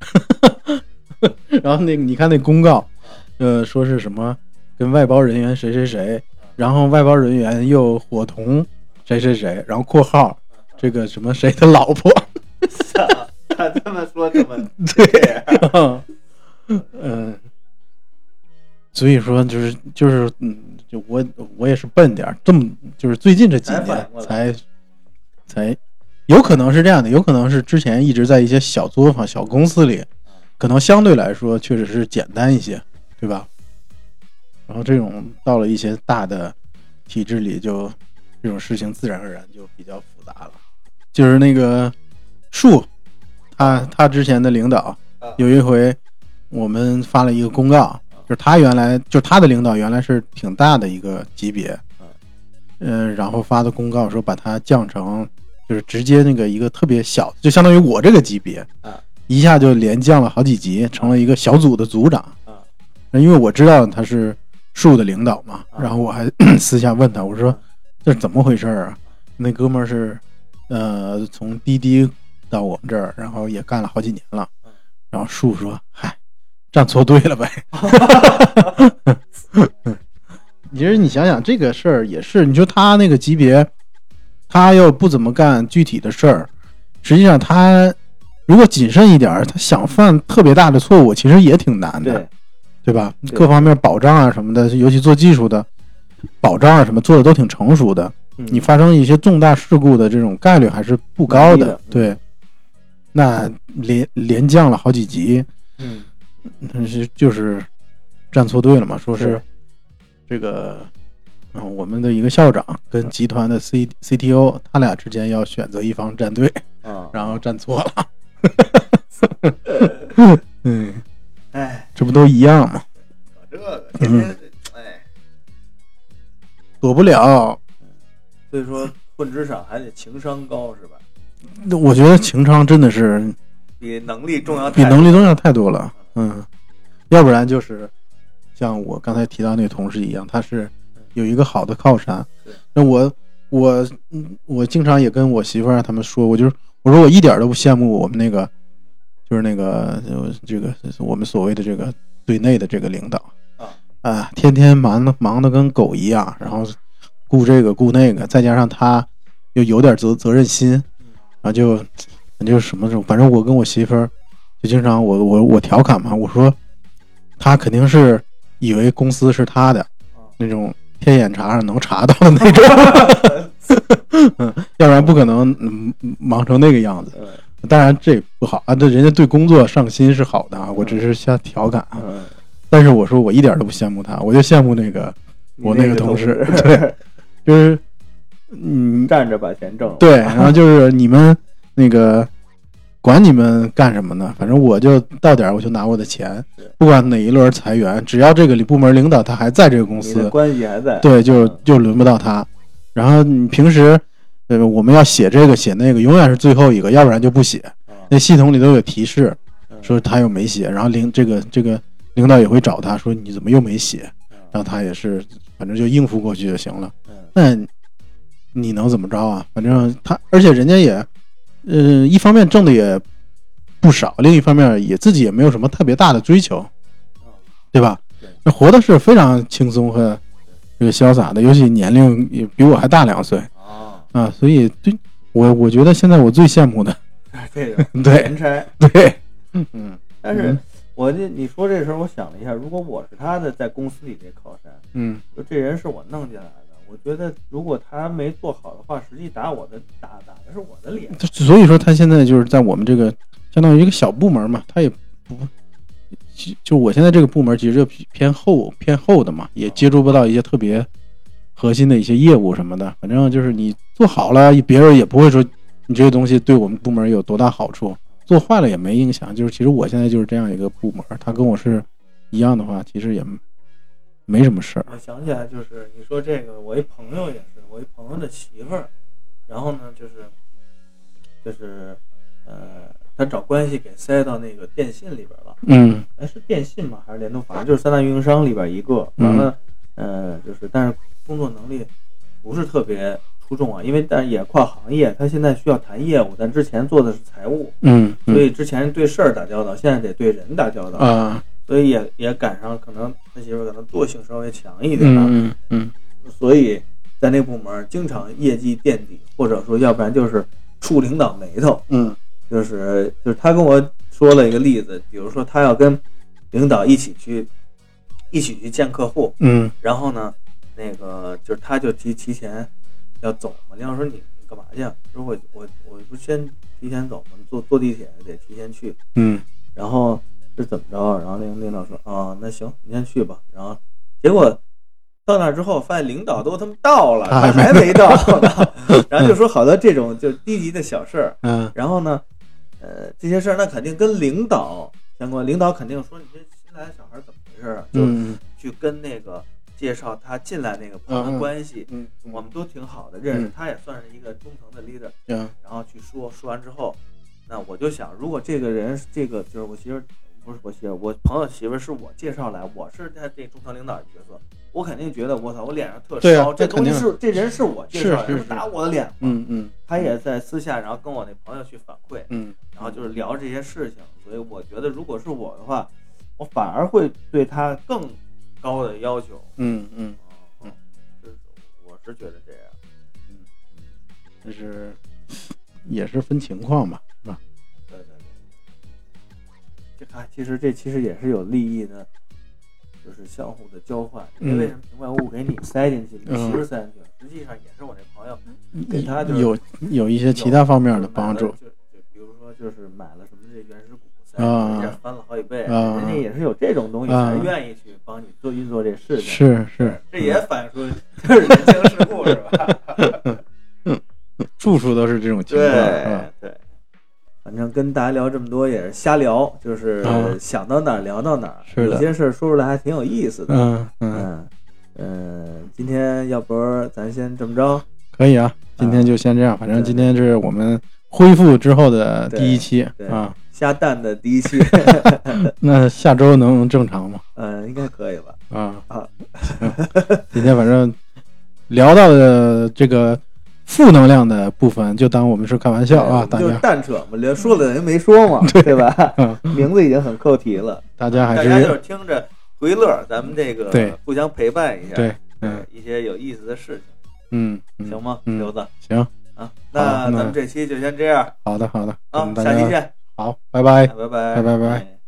然后那你看那公告，呃，说是什么跟外包人员谁谁谁，然后外包人员又伙同谁谁谁，然后括号这个什么谁的老婆。 他这么说这么对，嗯、呃，所以说就是就是嗯，就我我也是笨点，这么就是最近这几年才才有可能是这样的，有可能是之前一直在一些小作坊、小公司里，可能相对来说确实是简单一些，对吧？然后这种到了一些大的体制里，就这种事情自然而然就比较复杂了。就是那个树。他他之前的领导有一回，我们发了一个公告，就是他原来就是他的领导原来是挺大的一个级别，嗯、呃，然后发的公告说把他降成就是直接那个一个特别小，就相当于我这个级别，一下就连降了好几级，成了一个小组的组长。因为我知道他是树的领导嘛，然后我还私下问他，我说这是怎么回事啊？那哥们儿是呃从滴滴到我们这儿，然后也干了好几年了。然后树说：“嗨，站错队了呗。”其实你想想这个事儿也是，你说他那个级别，他又不怎么干具体的事儿，实际上他如果谨慎一点，他想犯特别大的错误，其实也挺难的， 对, 对吧？对，各方面保障啊什么的，尤其做技术的保障啊什么做的都挺成熟的。嗯、你发生一些重大事故的这种概率还是不高的，对。那连连降了好几级，嗯，是就是站错队了嘛？说是这个，嗯，我们的一个校长跟集团的 C C T O 他俩之间要选择一方站队，啊，然后站错了，嗯，哎，这不都一样吗？ 搞这个，天天哎， 躲不了。 所以说，混职场还得情商高，是吧？ 我觉得情商真的是比能力重要， 比能力重要太多了。嗯，要不然就是像我刚才提到那个同事一样，他是有一个好的靠山。那我我我经常也跟我媳妇儿他们说，我就是我说我一点都不羡慕我们那个就是那个这个我们所谓的这个对内的这个领导啊，天天忙的忙的跟狗一样，然后顾这个顾那个，再加上他又有点责责任心。然后就就什么时候，反正我跟我媳妇儿就经常我我我调侃嘛，我说他肯定是以为公司是他的那种天眼查上能查到的那种，嗯，要不然不可能、嗯、忙成那个样子。当然这不好啊，这人家对工作上心是好的啊，我只是瞎调侃啊。但是我说我一点都不羡慕他，我就羡慕那个我那个同事，对，就是嗯站着把钱挣了， 对，然后就是你们那个管你们干什么呢？反正我就到点我就拿我的钱，不管哪一轮裁员，只要这个部门领导他还在这个公司， 关系还在， 对，就就轮不到他。然后你平时呃我们要写这个写那个，永远是最后一个，要不然就不写。那系统里都有提示，说他又没写，然后领这个这个领导也会找他说你怎么又没写，然后他也是反正就应付过去就行了。那你能怎么着啊？反正他，而且人家也，呃，一方面挣的也不少，另一方面也自己也没有什么特别大的追求，对吧？那活的是非常轻松和这个潇洒的，尤其年龄也比我还大两岁啊，所以对我我觉得现在我最羡慕的。 这个对钱差对， 嗯，但是我这你说这时候，我想了一下，如果我是他的在公司里这靠山， 嗯， 就这人是我弄进来的，我觉得如果他没做好的话，实际打我的打打的是我的脸。 所以说他现在就是在我们这个相当于一个小部门嘛，他也不就我现在这个部门其实就偏后偏后的嘛，也接触不到一些特别核心的一些业务什么的，反正就是你做好了，别人也不会说。你这个东西对我们部门有多大好处？做坏了也没影响。就是其实我现在就是这样一个部门，他跟我是一样的话，其实也没什么事儿。 我想起来，就是你说这个，我一朋友也是，我一朋友的媳妇儿，然后呢，就是就是呃，他找关系给塞到那个电信里边了。 嗯， 哎，是电信吗？还是联通？反正就是三大运营商里边一个。完了，呃，就是但是工作能力不是特别。出众啊，因为但也跨行业，他现在需要谈业务，但之前做的是财务， 嗯， 所以之前对事儿打交道，现在得对人打交道啊， 所以也也赶上可能他媳妇可能惰性稍微强一点啊， 嗯嗯， 所以在那部门经常业绩垫底，或者说要不然就是触领导眉头， 嗯， 就是就是他跟我说了一个例子，比如说他要跟领导一起去一起去见客户， 嗯， 然后呢，那个就是他就提提前。要走嘛？领导说你你干嘛去？说我我我不先提前走吗？坐坐地铁得提前去。 嗯， 然后是怎么着？然后领领导说啊，那行你先去吧。然后结果到那之后，发现领导都他妈到了，他还没到呢。然后就说好多这种就低级的小事儿。 嗯， 然后呢，呃，这些事儿那肯定跟领导相关，领导肯定说你这新来的小孩怎么回事啊？就去跟那个。介绍他进来那个朋友关系，嗯，我们都挺好的，认识他也算是一个中层的 leader，嗯，然后去说说完之后，那我就想，如果这个人这个就是我媳妇，不是我媳妇，我朋友媳妇是我介绍来，我是他这中层领导的角色，我肯定觉得我操，我脸上特烧， 啊、 这东西是这人是我介绍的，打我的脸嘛， 嗯嗯， 他也在私下，然后跟我那朋友去反馈， 嗯， 然后就是聊这些事情，所以我觉得如果是我的话，我反而会对他更高的要求， 嗯嗯。 我是觉得这样， 嗯，但是也是分情况吧，是吧？ 对对对，这看其实这其实也是有利益的，就是相互的交换。因为为什么平外物给你塞进去，你媳妇塞进去了，实际上也是我那朋友给他就是有有一些其他方面的帮助， 就就比如说就是买了什么这原始股，塞人家翻了好几倍， 啊、 人家也是有这种东西才愿意去帮你做运作这事情。 是是， 这也反映出就是人情世故是吧？ 处处都是这种情况。 对对，反正跟大家聊这么多也是瞎聊，就是想到哪儿聊到哪儿。 是的， 有些事儿说出来还挺有意思的。 嗯嗯嗯，今天要不咱先这么着？ 可以啊，今天就先这样。反正今天是我们恢复之后的第一期啊， 下蛋的第一期。 那下周能正常吗？ 嗯，应该可以吧。 啊啊，今天反正聊到的这个负能量的部分，就当我们是开玩笑啊，大家就淡扯嘛，连说了人没说嘛，对吧？名字已经很扣题了， 大家还是大家就是听着图一乐，咱们这个对互相陪伴一下， 对， 嗯，一些有意思的事情， 嗯， 行吗？ 嗯、 刘子， 行啊，那咱们这期就先这样。 好的，好的， 啊，下期见。 好，拜拜， 拜拜， 拜拜拜哎